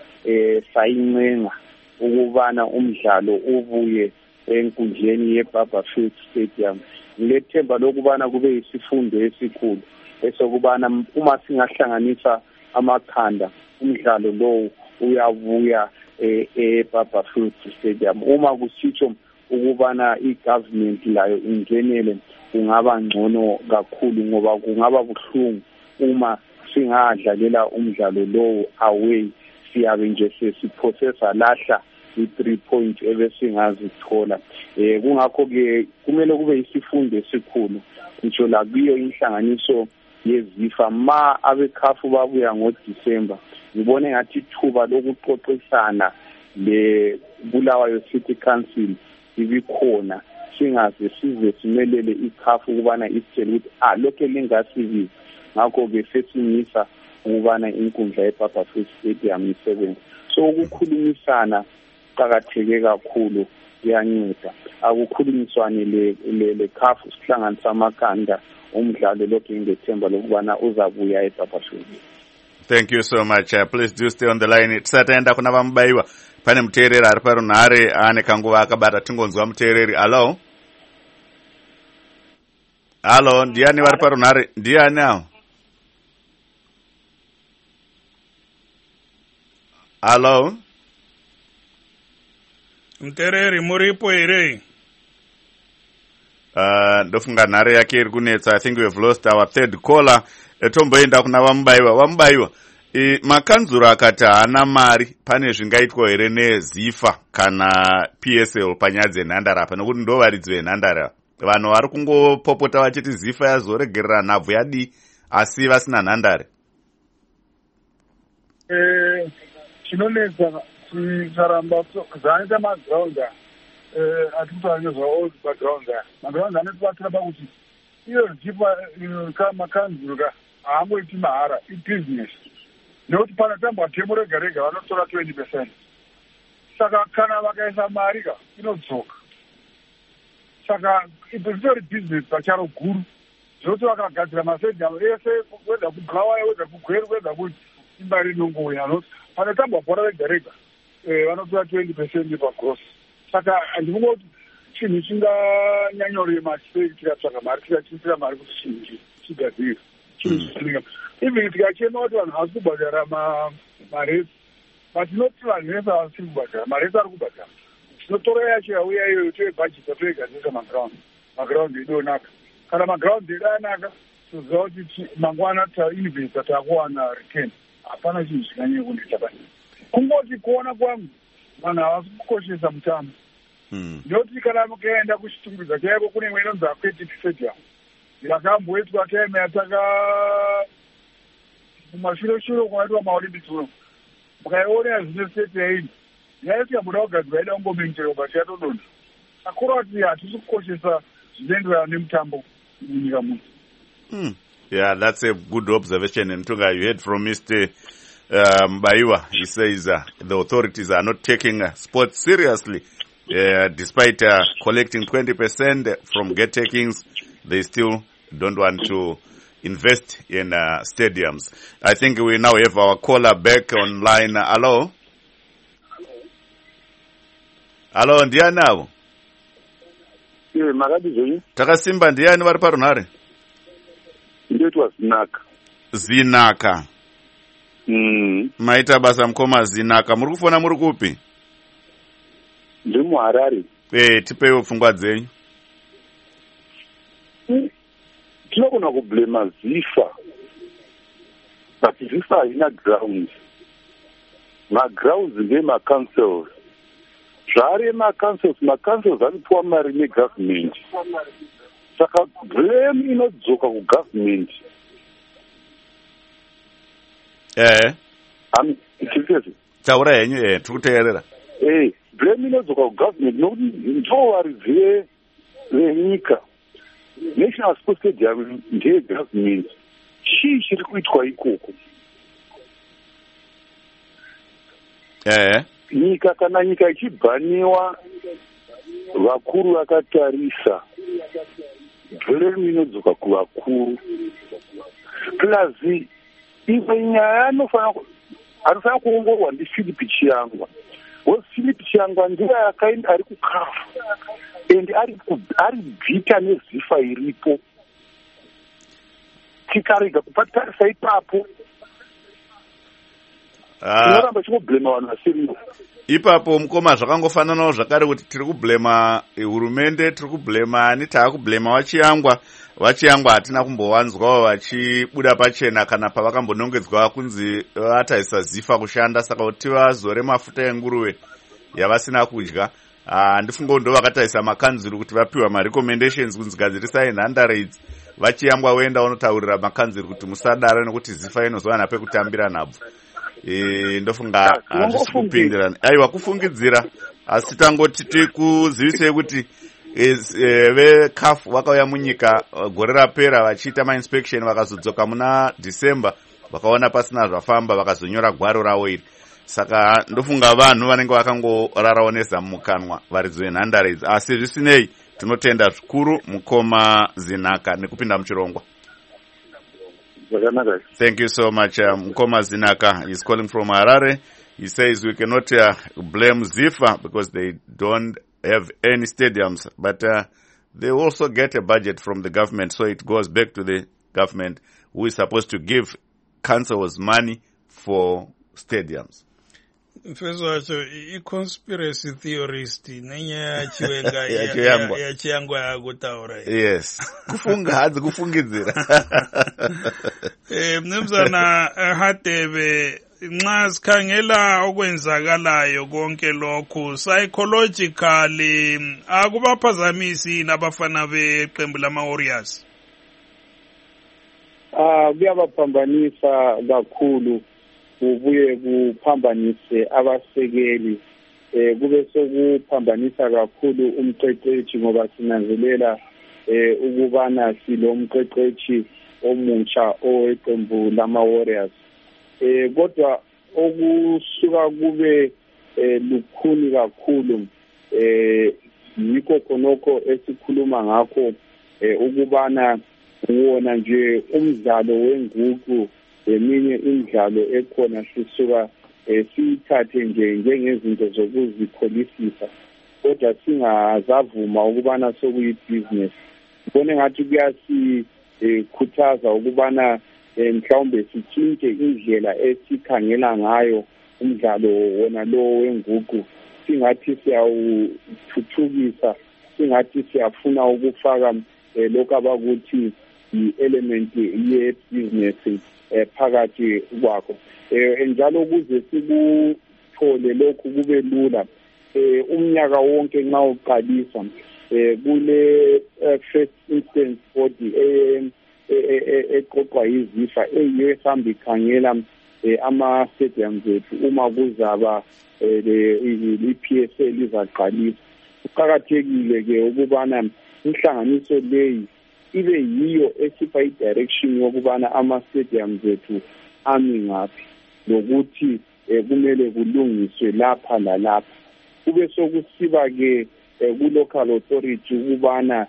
eh sayincenga ukubana umdlalo ubuye enkundleni yeBarberfield Stadium. Ngilethemba lokubana kube isifundo esikhulu esokubana uma singahlanganisa amakhanda umdlalo lo uyavuya eBarberfield Stadium. Uma kusitsho ukubana igovernment layo ingenele kungaba ngcono kakhulu, ngoba kungaba buhlungu uma singadlalela umdlalo lo away siyabe nje sesiprocessa lahla i-three point ebesingazithola. Eh kungakho ke kumele kube isifundo esikhulu ngisho la kuyo inhlanganiso yezifa ma abekhafu babuya ngoDisemba. Ngibone ngathi ithuba lokuxoxisana le Bulawayo City Council ibikhona, singaze size simelele ikhafu ukubana isitshele ukuthi ah lokho lingasizi. Ngakho ke sesingisa ukubana inkundla yeBarberfield Stadium isebenze. So ukukhulumisana qhakatheke kakhulu kuyanceda. Akukhulumiswane le le C A F sihlanganisa amakhanda umdlalo lokho ngethemba lokubana uzabuya eBarberfield. Thank you so much. Uh, please do stay on the line. Tisataenda kuna vamubaiwa pane muteereri ari parunhare ane kanguva akabata. Tingonzwa muteereri. Hello. Hello, ndiani vari parunhare? Ndiani awo? Hello. Muteereri muripo here? uh, ndofunga nhare yake iri kunetsa. I think we have lost our third caller. Tomboenda kuna Vamubaiwa. Vamubaiwa, e, makanzuro akati haana mari, pane zvingaitwa here nezifa kana P S L panyaya dzenhandare apa, nokuti ndo varidzi venhandare. Vanhu vari kungopopota vachiti zifa yazoregerera nhabvu yadii asi vasina nhandare. Eh, chinonetsa tikaramba zvaanoita magiraunda atitaure zvaold background aya. Magiraund anotibatsira pakuti iyo zifa makanzuro ka haangoiti mahara, ibusiness. Nokuti panotambwa temo rega rega vanotora twenty percent. Saka kana vakaisa mari ka inodzoka. Saka itori business pacharo guru. Zvoti vakagadzira masediamu ese, weda kubulawayo, weda kugweru, weda kuimba rinongouya. Panotambwa bhora rega rega vanotora twenty percent pagross. Saka handikungoti chinhu chinganyanyorema sei tikatsvaga mari, tikachiitira mari kuti chinhu chigadzire. Even tikachema kuti vanhu havasi kubhadhara maresi, patinoti vanhu vese havasi kubhadhara maresi, ari kubhadhara. Tinotora yacho yauya iyoyo toyebhajeta toigadzisa magiraundi, magiraundi edu onaka. Kana magiraundi edu anaka, toziva kuti mangwana tainvesta taakuwana return. Hapana chinhu chinganyanya kuneta pani. Kungoti kuona kwangu vanhu havasi kukoshesa mutambo. Ndoti kana mukaenda kuchitungudza chaiko kune imwe inonzi Athletic Stadium yakamboitwa time yataka mumashure shure kunoitwa maolympics uno, mukaiona zvine state yaini yaiti yamboda kugadzirwa yaida kungomenjera basi yatodonha. Akura kuti hatisi kukoshesa zvinoenderana nemutambo munyika muno. Hmm. Yeah, that's a good observation. And Tunga, you heard from Mister Uh, Mbaiwa. He says uh, the authorities are not taking uh, sports seriously. Uh, despite uh, collecting twenty percent from gate takings, they still don't want to invest in uh, stadiums. I think we now have our caller back online. Uh, hello? Hello, ndiani avo? Eh, makati zvenyu? Takasimba, ndiani vari parunhare? Ndoitwa Zinaka. Zinaka. Mm. Maita basa mukoma Zinaka. Muri kufona muri kupi? Ndiri muHarare. Eh, tipewo pfungwa dzenyu. Tinogona kublema zifa, but zifa haina ground. Magrounds ndeemacouncils. Zvari emacouncils, macouncils anopiwa mari negovernment. Saka blame inodzoka kugovernment. Eh. Am chikezi. Taura henyu eh tikuteerera. Eh, blame inodzoka kugovernment nokuti ndo varidzi venyika. National Sports Stadium ndeyegovernment. Chii chiri kuitwa ikoko? Eh. Nyika kana nyika ichibhaniwa, vakuru vakatarisa, blame inodzoka kuvakuru. Plus imwe nyaya anofanira kuongorwa ndiPhilip Chiyangwa. Philip Chiyangwa ndiye akaenda ari kukafu and ari ari bvita nezifa iripo. Tikarega kupatarisa ipapo tinoramba chikublema vanhu vasiriwo. Ipapo mukoma zvakangofananawo zvakare kuti tiri kublema hurumende, tiri kublema ani, taakublema Wachiyangwa. Wachiyangwa hatina kumbowanzwawo vachibuda pachena kana pavakambonongedzwa kunzi vataisa zifa kushanda, saka kuti vazore mafuta enguruve yavasina kudya. Handifunga ndo vakataisa makanzuru kuti vapiwa marecommendations kunzi gadzirisai nhandare idzi. Vachiyangwa woenda unotaurira makanzuru kuti musadaro nekuti zifa inozowana pekutambira nhabvu. E, ndofunga handisi kupindirana. Aiwa, kufungidzira. Asi tangoti tikuzivisei kuti e, e, ve-CAF vakauya munyika gore rapera vachiita mainspection, vakazodzoka muna December vakaona pasina zvafamba, vakazonyora gwaro ravo iri. Saka ndofunga vanhu vanenge vakangorarawo nezamukanwa varidzi venhandare idzi. Asi zvisinei, tinotenda zvikuru mukoma Zinaka nekupinda muchirongwa. Thank you so much. uh, Mukoma Zinaka is calling from Harare. He says we cannot uh, blame Zifa because they don't have any stadiums, but uh, they also get a budget from the government, so it goes back to the government who is supposed to give councils money for stadiums. mfezo wacho i-conspiracy theorist nenyaya yachiwenga yachiyangwa yakutaura. Yes, kufunga hadzi kufungidzira. Eh, mnumzana Hadebe, nxa sikhangela okwenzakalayo konke lokhu psychologically akubaphazamisi nabafana beqembu lama-Warriors? Ah, kuyabaphambanisa kakhulu, kubuye kuphambanise abasekeli, eh kube sokuphambanisa kakhulu umqeqeshi ngoba sinanzelela eh ukubana silomqeqeshi omutsha oweqembu lama-Warriors. Eh kodwa okusuka kube eh lukhuni kakhulu eh yikho khonokho esikhuluma ngakho eh ukubana wona nje umdlalo wenguqu eminye imidlalo ekhona sisuka siyithathe nje njengezinto zokuzikholisisa kodwa singazavuma ukubana sokuyi-business. Ngibone ngathi kuyasikhuthaza ukubana mhlawumbe sitshintshe indlela esikhangela ngayo umdlalo wona lo wenguqu, singathi siyawuthuthukisa, singathi siyafuna ukufaka lokho abakuthi i-element ye-business phakathi kwakho. Njalo ukuze sikuthole lokhu kube lula, umnyaka wonke nxa uqalisa kule first instance body eqoqwa yizifa eyiyo ehamba ikhangela ama-stadiums ethu uma kuzaba i-P S L izaqalisa. Kuqakathekile-ke ukubana inhlanganiso leyi ibe yiyo esipha i-direction yokubana ama-stadiums ethu ami ngaphi lokuthi kumele kulungiswe lapha lalapha. Kube sokusiba-ke ku-local authority ukubana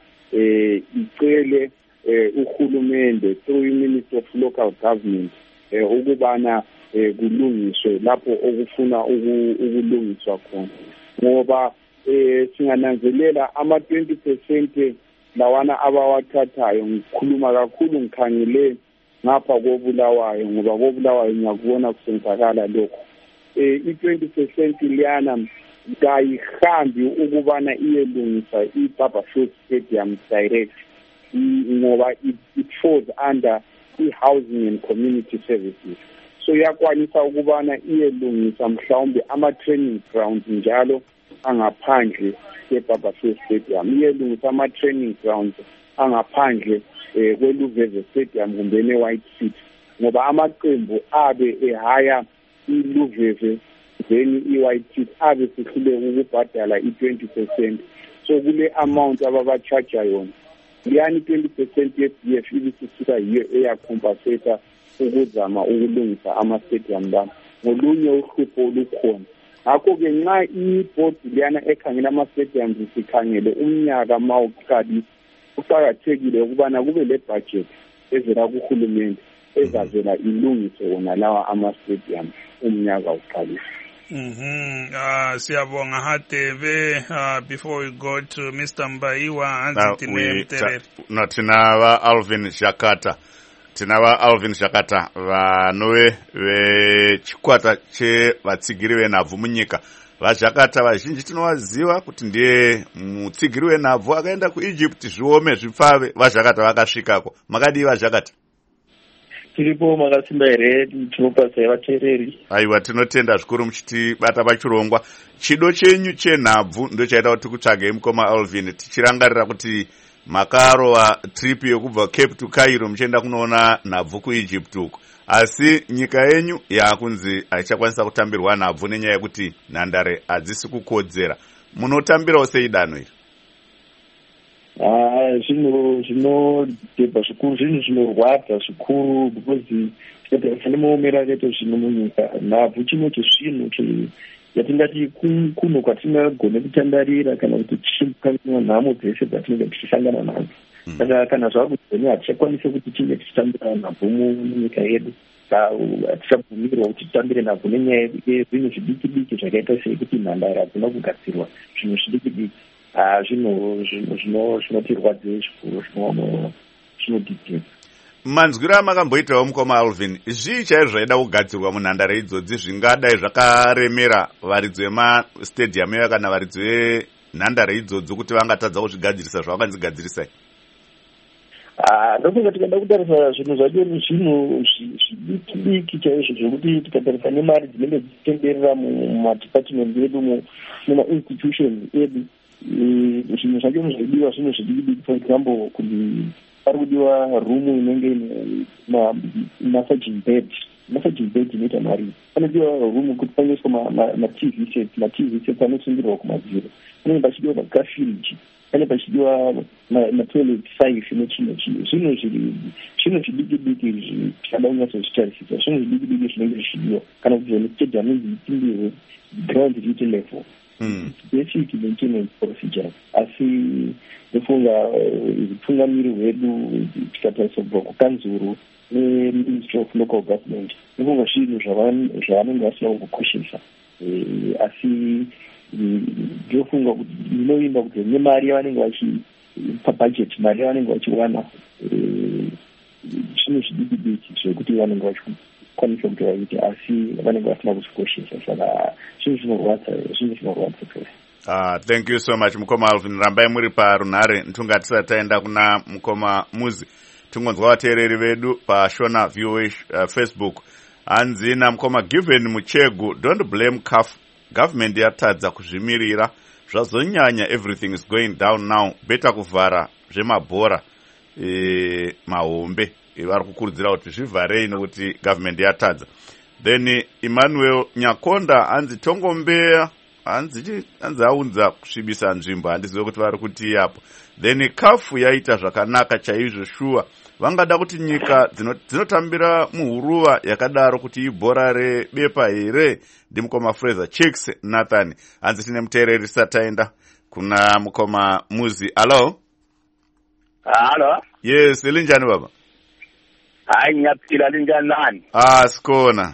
icele uhulumende through i-Ministry of Local Government ukubana kulungiswe lapho okufuna ukulungiswa khona. Ngoba singananzelela ama-twenty percent lawana abawathathayo, ngikhuluma kakhulu ngikhangele ngapha koBulawayo ngoba koBulawayo ngiyakubona kusenzakala lokho. I-twenty percent liyana kayihambi ukubana iyelungisa i-Barberfield Stadium direct ngoba it falls under i-housing and community services. So yakwanisa ukubana iyelungisa mhlawumbe ama-training grounds njalo angaphandle kweBarberfield Stadium, iyelungisa ama-training grounds angaphandle kweLuveze Stadium kumbe ne-White City ngoba amaqembu abe ehaya iLuveze then i-White City abe sihluleka ukubhadala i-twenty percent. So kule amount ababachaja yona liyani twenty percent ye-B F ibisisuka yiyo eyakhompaseta ukuzama ukulungisa ama-stadium lami ngolunye uhlupho olukhona. Ngakho-ke nxa ibhodi liyana ekhangela ama-stadiums sikhangele umnyaka ma uqalisa, kuqakathekile ukubana kube le budget evela kuhulumende ezavela ilungise wona lawa ama-stadium umnyaka uqalisa. Mhm. Uh, siyabonga Hadebe. Uh, before we go to Mister Mbaiwa, Anzitine Mterere. No, tinava Alvin Shakata. Tinava Alvin Shakata vanove vechikwata chevatsigiri venhabvu munyika. VaShakata vazhinji tinovaziva kuti ndiye mutsigiri wenhabvu akaenda kuEgypt zviome zvipfave. VaShakata vakasvikako. Makadii VaShakata? Tiripo makasimba here tinopasai vateereri. Aiwa, tinotenda zvikuru muchitibata pachirongwa. Chido chenyu chenhabvu ndo chaita kuti kutsvage mukoma Alvin, tichirangarira kuti makarova trip yekubva Cape to Cairo muchienda kunoona nhabvu kuEgypt uko. Asi nyika yenyu yakunzi haichakwanisa kutambirwa nhabvu nenyaya yekuti nhandare hadzisi kukodzera. Munotambirawo sei danho iri? Ah, zvino zvinodhebha zvikuru, zvinhu zvinorwadza zvikuru because tine maomero akaita zvino munyika. Nhabvu chinoti zvinhu yatingati kuno kwatingagone kutandarira kana kuti tichikanganwa nhamo dzese dzatinenge tichisangana nadzo. Saka kana zvakudhoni hatichakwanise kuti tinge tichitambira nhabvu munyika yedu. Hatichabvumirwa kuti titambire nhabvu nenyaya yezvinhu zvidiki diki zvakaita sekuti nhandare hadzina kugadzirwa zvinhu zvidiki diki. Ah, zvinhu zvinotirwadze zvikuru zvinodidira. manzwiro amakamboitawo mukoma Alvin, zvii chaizvo zvaida kugadzirwa munhandare idzodzi zvingadai zvakaremera varidzi vemastadium iyoyo kana varidzi venhandare idzodzi kuti vangatadza kuzvigadzirisa zvavakanzigadzirisai? ndofunga tikada kutarisa zvinhu zvacho zvinhu zvidiki diki chaizvo zvokuti tikatarisa nemari dzinenge dzichitenderera mumadepartment edu mumainstitutions edu, zvinhu zvacho zvaidiwa zvinhu zvidiki diki. For example, kuti pari kudiwa rumu inenge massaging bed. Massaging bed inoita mari. Panodiwa rumu kuti panoiswa ma-T V sets, ma-T V sets anosungirirwa kumadziro. Panenge pachidiwa magafiriji, pane pachidiwa matoilet five nechimwe chinhu. Zvinhu zviri zvinhu zvidiki diki tikada kunyatsozvitarisisa, zvinhu zvidiki diki zvinenge zvichidiwa kana kuti zvonestadium inzi ipindirwe ground duty level. Basic maintenance procedures. Asi ndofunga utungamiri hwedu tikatarisa kubva kukanzuru neministry of local government, ndofunga zvinhu zvavanenge vasina kukoshesa. Asi ndofunga kuti inoimba kuti nemari yavanenge vachipa budget, mari yavanenge vachiwana, zvinhu zvidiki diki zvekuti vanenge vachikwanisa kuti vaite, asi vanenge vasina kuzvikoshesa. Saka zvinhu zvinorwadza, zvinhu zvinorwadza kwese. Ah, thank you so much mukoma Alvin. Rambai muri parunhare ntunga tisati taenda kuna mukoma Muzi. Tungonzwa vateereri vedu paShona V O A uh, Facebook. Hanzi namukoma Given Muchegu, don't blame C A F. Government yatadza kuzvimirira. Zvazonyanya, everything is going down now. Better kuvhara zvemabhora e, mahombe. E, vari kukurudzira kuti zvivharei nokuti government yatadza. Then Emmanuel Nyakonda hanzi Tongombeya hanzi hanzi aunza kusvibisa nzvimbo, handizive kuti vari kuti apo. Then C A F yaita zvakanaka chaizvo shuwa. Vangada kuti nyika dzinotambira muhuruva yakadaro kuti ibhora rebepa here. Ndimukoma Fraser Chicks Nathan. Hanzi tine muteereri sataenda kuna mukoma Muzi. Hello? Hello? Yes, ilinjani baba? Hayi ngiyaphila, linjani nani? Ah, sikona.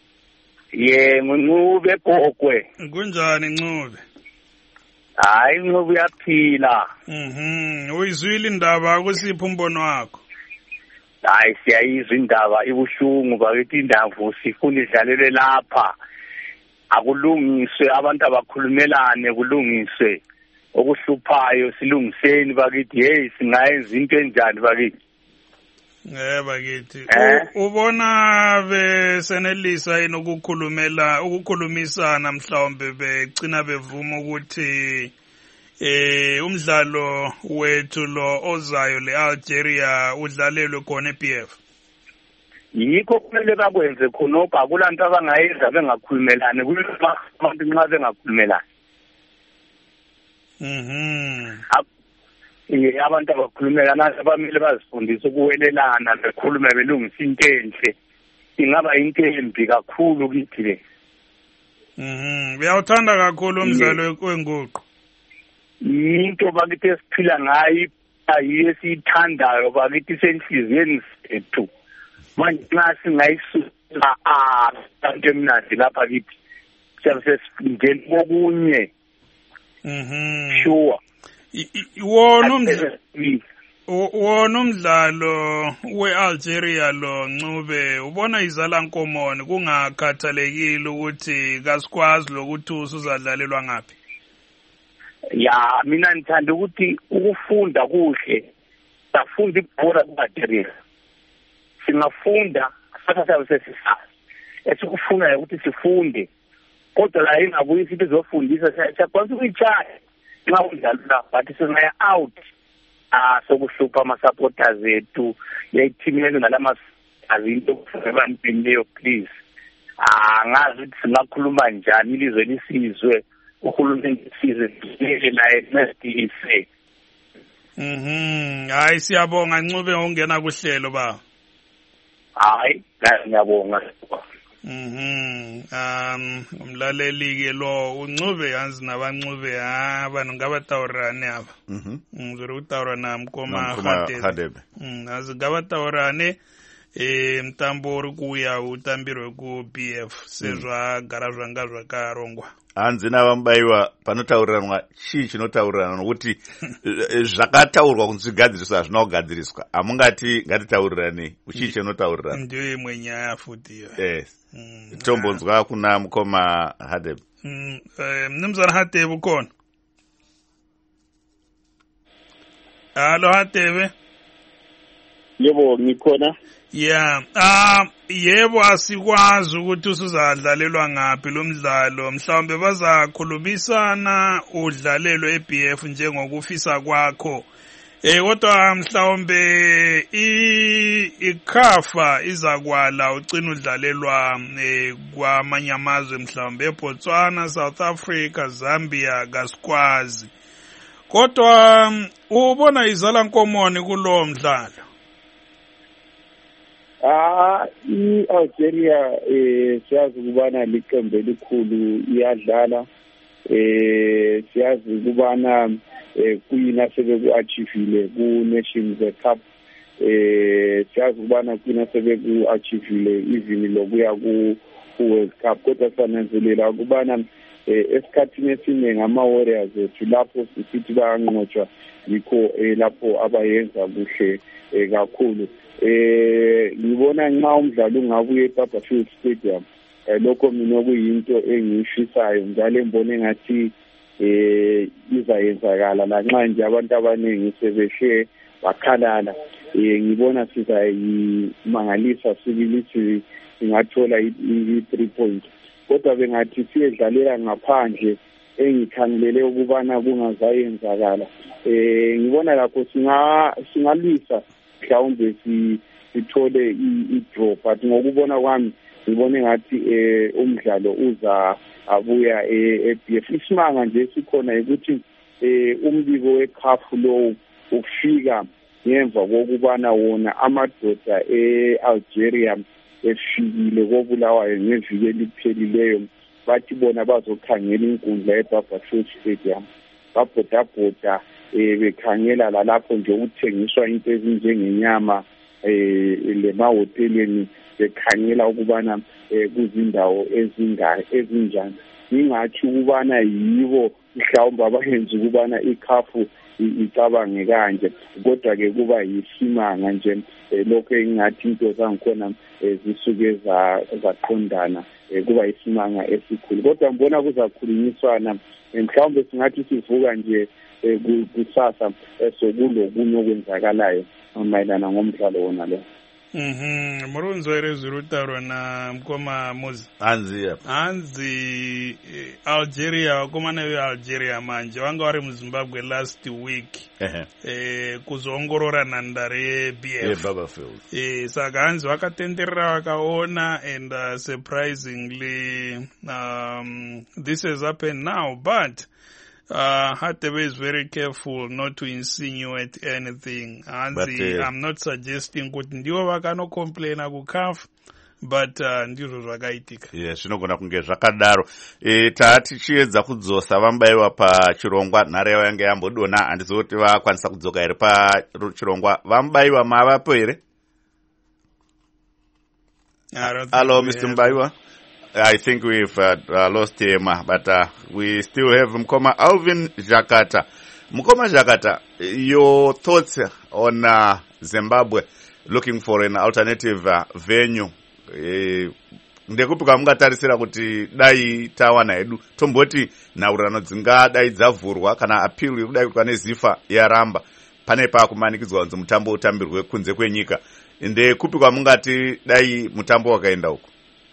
Ye Ncube Kokwe. Kunjani Ncube? Hayi Ncube uyaphila. Mhm, uyizwile indaba kusipho umbono wakho? Hayi siyayizwa indaba ibuhlungu, bakithi indaba sifuna idlalele lapha. Akulungiswe, abantu abakhulumelane kulungiswe. Okuhluphayo silungiseni bakithi. Hey, singayenza into enjani bakithi? Eh bakithi. Ubona besenelisa yini ukukhulumela ukukhulumisana mhlawumbe begcina bevuma ukuthi eh umdlalo wethu lo ozayo leAlgeria udlalelwe khona eB F? Yikho kumele bakwenze khonokho, akulanto abangayenza bengakhulumelane, kulama abantu nxa bengakhulumelane. Mhm. Ye abantu abakhulumelana abamele bazifundise ukuwelelana, bekhulume belungisa into enhle. Ingaba into embi kakhulu kithi le. Mhm. Uyawuthanda kakhulu umdlalo wenguqu. Into bakithi esiphila ngayo ayiyo esiyithandayo bakithi senhliziyweni sethu. Manje nxa singayisusa ah into emnandi lapha kithi siyabe sesingena kokunye. Mhm. Sure. Wona umdlalo wona umdlalo weAlgeria lo Ncube ubona izala nkomoni kungakhathalekile ukuthi kasikwazi lokuthi usuzadlalelwa ngapi? Ya mina ngithanda ukuthi ukufunda kuhle, safunda ibhora kuAlgeria. Singafunda sathi sabe sesisazi. Esikufuna ukuthi sifunde. Kodwa la ingabuyi sithi zofundisa siyakwazi ukuyichaya. Nxa udlala but singaya out ah sokuhlupha ama supporters ethu yayithimele nalama azinto ebantwini leyo please. Ah ngazi ukuthi singakhuluma njani ilizwe lisizwe, uhulumeni sizwe la next ise. Mhm, hayi siyabonga Ncube ongena kuhlelo ba. Hayi, ngiyabonga. Mhm. Um umlaleli ke lo uNcube yanzi nabaNcube abantu ngabatawurane aba. Mhm. Ngizuri utawura namkoma Hadebe. Mhm, azi ngabatawurane e mutambo uri kuuya utambirwe ku-B F sezvo agara zvanga zvakarongwa. hanzi navamubayiwa panotaurirana chii chinotaurirana nokuti zvakataurwa kunzi zvigadziriswa hazvina kugadziriswa. Hamungati ngatitaurirane chii chinotaurirana. Ndiyo imwe nyaya futi. Yes. Mm. Tombonzwa kuna mukoma Hadeb. Mm, eh, mnumzana Hadeb ukona? Halo Hadebe. Yebo ngikhona. Yeah, ah yebo asikwazi ukuthi usuzadlalelwa ngapi lo mdlalo. Mhlawumbe bazakhulumisana udlalelo e-B F njengokufisa kwakho. Eh kodwa mhlawumbe ikhafa izakwala ucina udlalelwa kwamanye amazwe mhlawumbe eBotswana, South Africa, Zambia kasikwazi. Kodwa ubona izala nkomoni kulo mdlalo. Ah, i-Algeria eh siyazi ukubana liqembu elikhulu iyadlala, eh siyazi ukubana eh kuyina sebeku-achievile ku-Nations Cup, eh siyazi ukubana kuyina sebeku-achievile even lokuya ku-World Cup. Kodwa sananzelela ukubana eh esikhathini esiningi ama-Warriors ethu lapho sithi bayanqotshwa yikho lapho abayenza kuhle kakhulu. Eh ngibona nxa umdlalo ungabuye eBarberfield Stadium, eh lokho mina kuyinto engiyishisayo njalo embone ngathi eh izayenzakala lanxa nje abantu abaningi sebeshe bakhalala. Eh ngibona sizayimangalisa sibili singathola i-three points, kodwa bengathi siyedlalela ngaphandle engikhangelele ukubana kungazayenzakala. Eh ngibona lapho singa singalwisa mhlawumbe sithole i-draw, but ngokubona kwami ngibone ngathi eh umdlalo uza abuya e-B F. Isimanga nje sikhona ukuthi eh umbiko wekhafu lo ufika ngemva kokubana wona amadoda e-Algeria efikile kobulawayo ngeviki eliphelileyo, bathi bona bazokhangela inkundla eBarberfield Stadium, babhodabhoda eh bekhangela lapho nje ukuthengiswa into ezinjengenyama eh lemahoteleni, bekhangela ukubana kuzindawo ezingaki ezinjani. Ingathi ukubana yibo mhlawumbe abayenza ukubana ikhafu icabange kanje, kodwa ke kuba yisimanga nje lokho engathi into zangikhona zisuke zaqondana, kuba isimanga esikhulu. Kodwa ngibona kuzakhulunyiswana, mhlawumbe singathi sivuka nje kusasa sokulokunye okwenzakalayo mayelana ngomdlalo wona lo. Mhm, Murunzo erezurutaro na mkoma Muzi. Hanzi ya. Hanzi Algeria, wakomana we Algeria manje wanga wari Zimbabwe last week. Ehe. Eh kuzongorora nandare B F. Yeah, Barberfield. Eh saka Hanzi wakatenderera wakaona, and uh, surprisingly um this has happened now, but Uh, Hadebe is very careful not to insinuate anything. Hanzi, uh, I'm not suggesting kuti ndiwo vakano complaina kukafu, but uh, ndizvo zvakaitika. Yes, zvinogona kunge zvakadaro. E, taati chiedza kudzosa vambayiwa pachirongwa, nhare yavo yange yambodona, handizivi kuti vakwanisa kudzoka here pachirongwa. Vambayiwa mavapo here? Hello, Mister Mbayiwa. I think we've uh, uh, lost him, uh, but uh, we still have Mkoma Alvin Jakata. Mkoma Jakata, your thoughts on uh, Zimbabwe looking for an alternative uh, venue? Eh, ndekupuka mungatarisira kuti dai tawana edu tomboti naurano dzinga dai dzavhurwa kana appeal yekudai kuti pane zifa yaramba pane pa kumanikidzwa kunzi mutambo utambirwe kunze kwenyika. Ndekupikwa mungati dai mutambo wakaenda uko?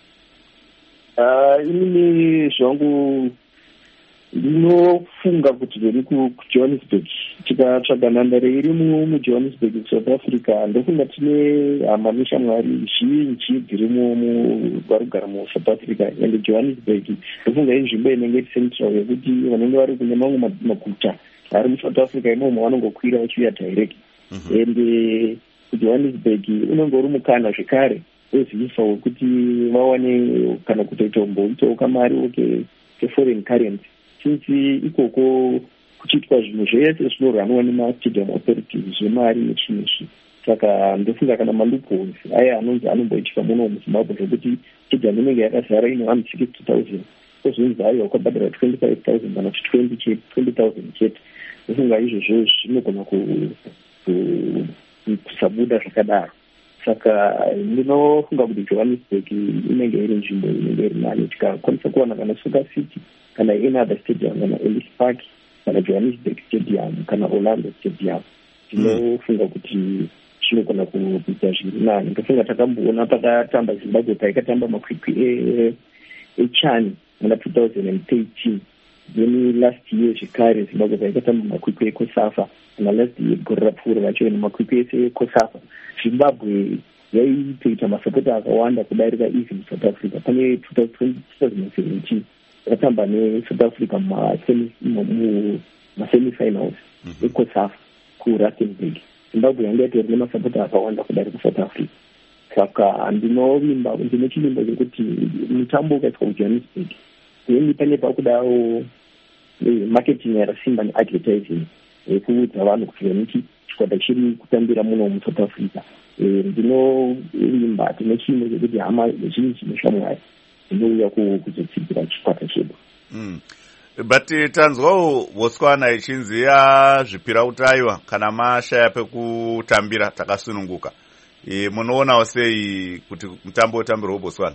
Uh, ini zvangu ndinofunga kuti veri kuJohannesburg tikatsvaga nhandare iri muJohannesburg South Africa, ndofunga tine hama neshamwari zhinji dziri vari kugara muSouth Africa, ende Johannesburg ndofunga inzvimbo inenge iri central yekuti vanenge vari kune mamwe maguta ari muSouth Africa imomo vanongokwira vachiuya direct, ende kuJohannesburg unenge uri mukana zvekare wezifa wekuti vawane kana kutotomboitawo kamari keforeign currency, since ikoko kuchiitwa zvinhu zvese zvinorwanwa nemastadium authorities zvemari nechimwe zvinhu. saka ndofunga kana malupos aya anonzi anomboitika muno muzimbabwe zvekuti chidha inenge yakazara ino one hundred sixty thousand kozvinzi ayo wakabhadhara twenty-five thousand kana kuti twenty chete twenty thousand chete. Ndofunga izvozvo zvinogona kusabuda zvakadaro. Saka ndinofunga kuti Johannesburg inenge iri nzvimbo inenge iri nani. Tikakwanisa kuwana kana Soccer City kana any other stadium kana Ellis Park kana Johannesburg Stadium kana Orlando Stadium, ndinofunga kuti chinogona kuita zviri nani. Ndofunga takamboona pakatamba Zimbabwe paikatamba makwikwi echani muna two thousand thirteen. Then last year zvekare Zimbabwe paikatamba makwikwi ekosafa kana last year gore rapfuura vachoina makwikwi ese ekosafa. Zimbabwe yaitoita masapota akawanda kudarika even South Africa. Pane twenty seventeen yakatamba neSouth Africa masemi-finals ekosafa kuRustenburg. Zimbabwe yanga yatori nemasapota akawanda kudarika South Africa. Saka ndinovimba ndinechivimbo chekuti mutambo ukaiswa kuJohannesburg then pane pakudawo marketing yakasimba neadvertising yekuudza vanhu kuti vemuti chikwata chiri kutambira muno muSouth Africa. Ndinovimba tinechivimbo chekuti hama zhinji zvinoshamwari dzinouya kuzotsigira chikwata chedu. But tanzwawo Botswana ichinzi yazvipirautaiwa kana mashaya pekutambira takasununguka. E, munoonawo sei kuti mutambo utambirwa Botswana?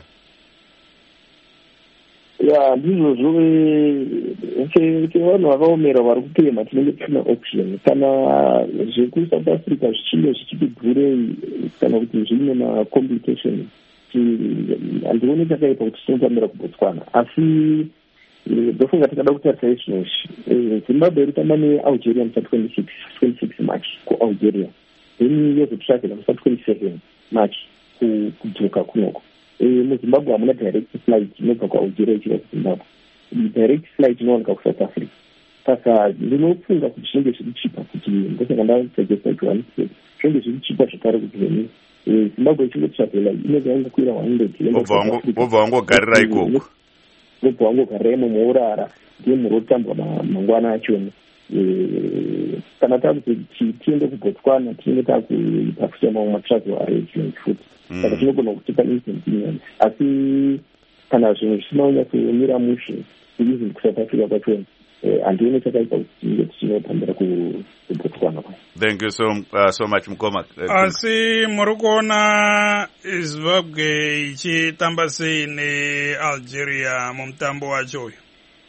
Ya ndizvozvo sevanhu vakaomera vari kupema tinenge tisina option kana zvekuSouth Africa zvichinge zvichiti bhurei kana kuti zvine macompetition handioni takaipa kuti tinotambira kuBotswana. Asi ndofunga tikada kutarisa izvozvi Zimbabwe irikutamba neAlgeria musa twenty-six March kuAlgeria, then yozotsvagira musa twenty-seven March kudzoka kunoko. muZimbabwe hamuna direct flight inobva kuAlgeria ichienda kuZimbabwe. Direct flight inowanika kuSouth Africa. Saka ndinofunga kuti zvinenge zviri chipa kuti ndosaka ndasugesta Johannesburg zvinenge zviri chipa zvakare kuti veni Zimbabwe ichingotsvagela inenge yangokwira one hundred wobva wangogarira ikoko wobva wangogarira imo muurara ndiye murotambwa mangwana achona. Kana takuti tiende kuBotswana tinenge takuita mamwe matravel arrangement futi. Saka tinogona kutipa inconvenience. Asi kana zvinhu zvisina kumira mushe izvi kuSouth Africa kwachona handioni chakaipa kuti tinge tichitambira kuBotswana. Thank you so, uh, so much Mukoma. Asi muri kuona Zimbabwe ichitamba sei neAlgeria mumutambo wacho uyu?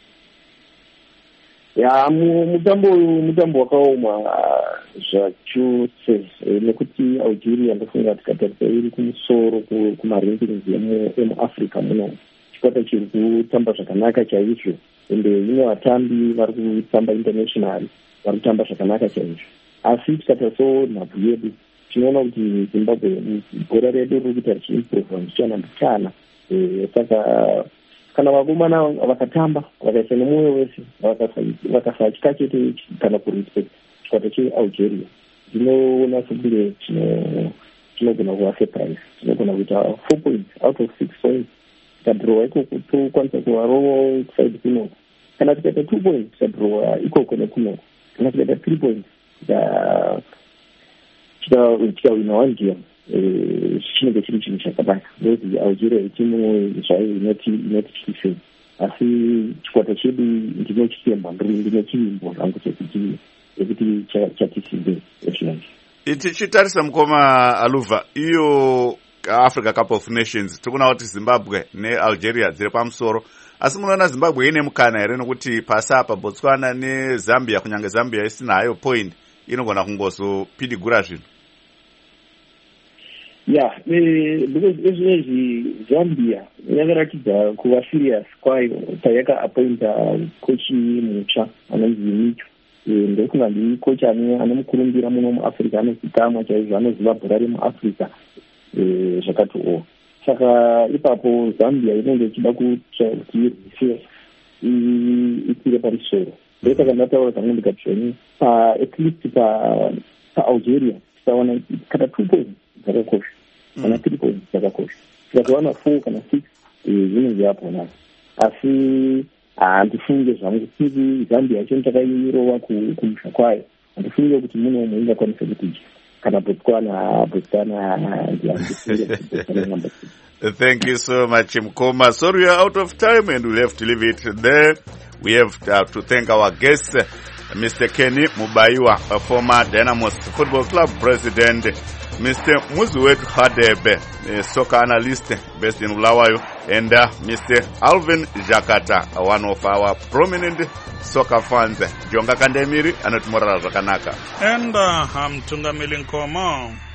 Ya mutambo uyu mutambo wakaoma zvachose nekuti Algeria ndofunga tikatarisa iri kumusoro kumarankings emuAfrica muno. Chikwata chiri kutamba zvakanaka chaizvo ende ine vatambi vari kutamba international vari kutamba zvakanaka chaizvo. Asi tikatarisawo nhabvu yedu tinoona kuti Zimbabwe gora redu riri kuita richiimprova zvichiwana mbitana. Saka kana vakomana vakatamba vakaisa nemwoyo wese vakasatya chete kana kurespect chikwata cheAlgeria, ndinoona sekunge chinogona kuva surprise. Chinogona kuita four points out of six points. Tikadhirowa ikoko tokwanisa kuvarowo side kunoko. Kana tikaita two points tikadhirowa ikoko nekunoko. Kana tikaita three points tikawina one game chinenge chiri chinhu chakanaka. Ndozi Algeria itimu zvayo inotityisa. Asi chikwata chedu ndinochitemba ndinochivimbo zvangu chekuti ekuti chatisimbe ezvinezvi. Tichitarisa Mukoma Aluva, iyo Africa Cup of Nations tikuona kuti Zimbabwe neAlgeria dziri pamusoro, asi munoona Zimbabwe ine mukana here nekuti pasi apa Botswana neZambia, kunyange Zambia isina hayo point, inogona kungozopidigura zvinhu? Ya, ezvinezvi Zambia yakaratidza kuva serious kwayo payakaappointa kochi mutsva anonzi Micho. Ndofunga ndi kochi anomukurumbira muno muAfrica, anozikamwa chaizvo, anoziva bhora remuAfrica zvakati o. Saka ipapo Zambia inenge ichida kutsvaka kuti ikwire pamusoro. Ndosaka ndataura zvangu ndikati zveni at least paAlgeria tisaona kana two points dzakakosha kana three points dzakakosha. Tikatowana four kana six zvinenge yaponaka. Asi handifunge zvangu kuti Zambia choni takairowa kumusha kwayo, handifunge kuti muno umwe ingakwanisa kuti kana Botswana Botswana Thank you so much, Mkoma. Sorry, we are out of time and we'll have to leave it there. We have to, uh, to thank our guest, Mister Kenny Mubaiwa, a former Dynamos Football Club president, Mister Muzuwetu Hadebe, a soccer analyst based in Bulawayo, and uh, Mister Alvin Jakata, one of our prominent soccer fans. Jonga Kandemiri, and Morala Zakanaka. And uh, I'm Tungamili Nkomo.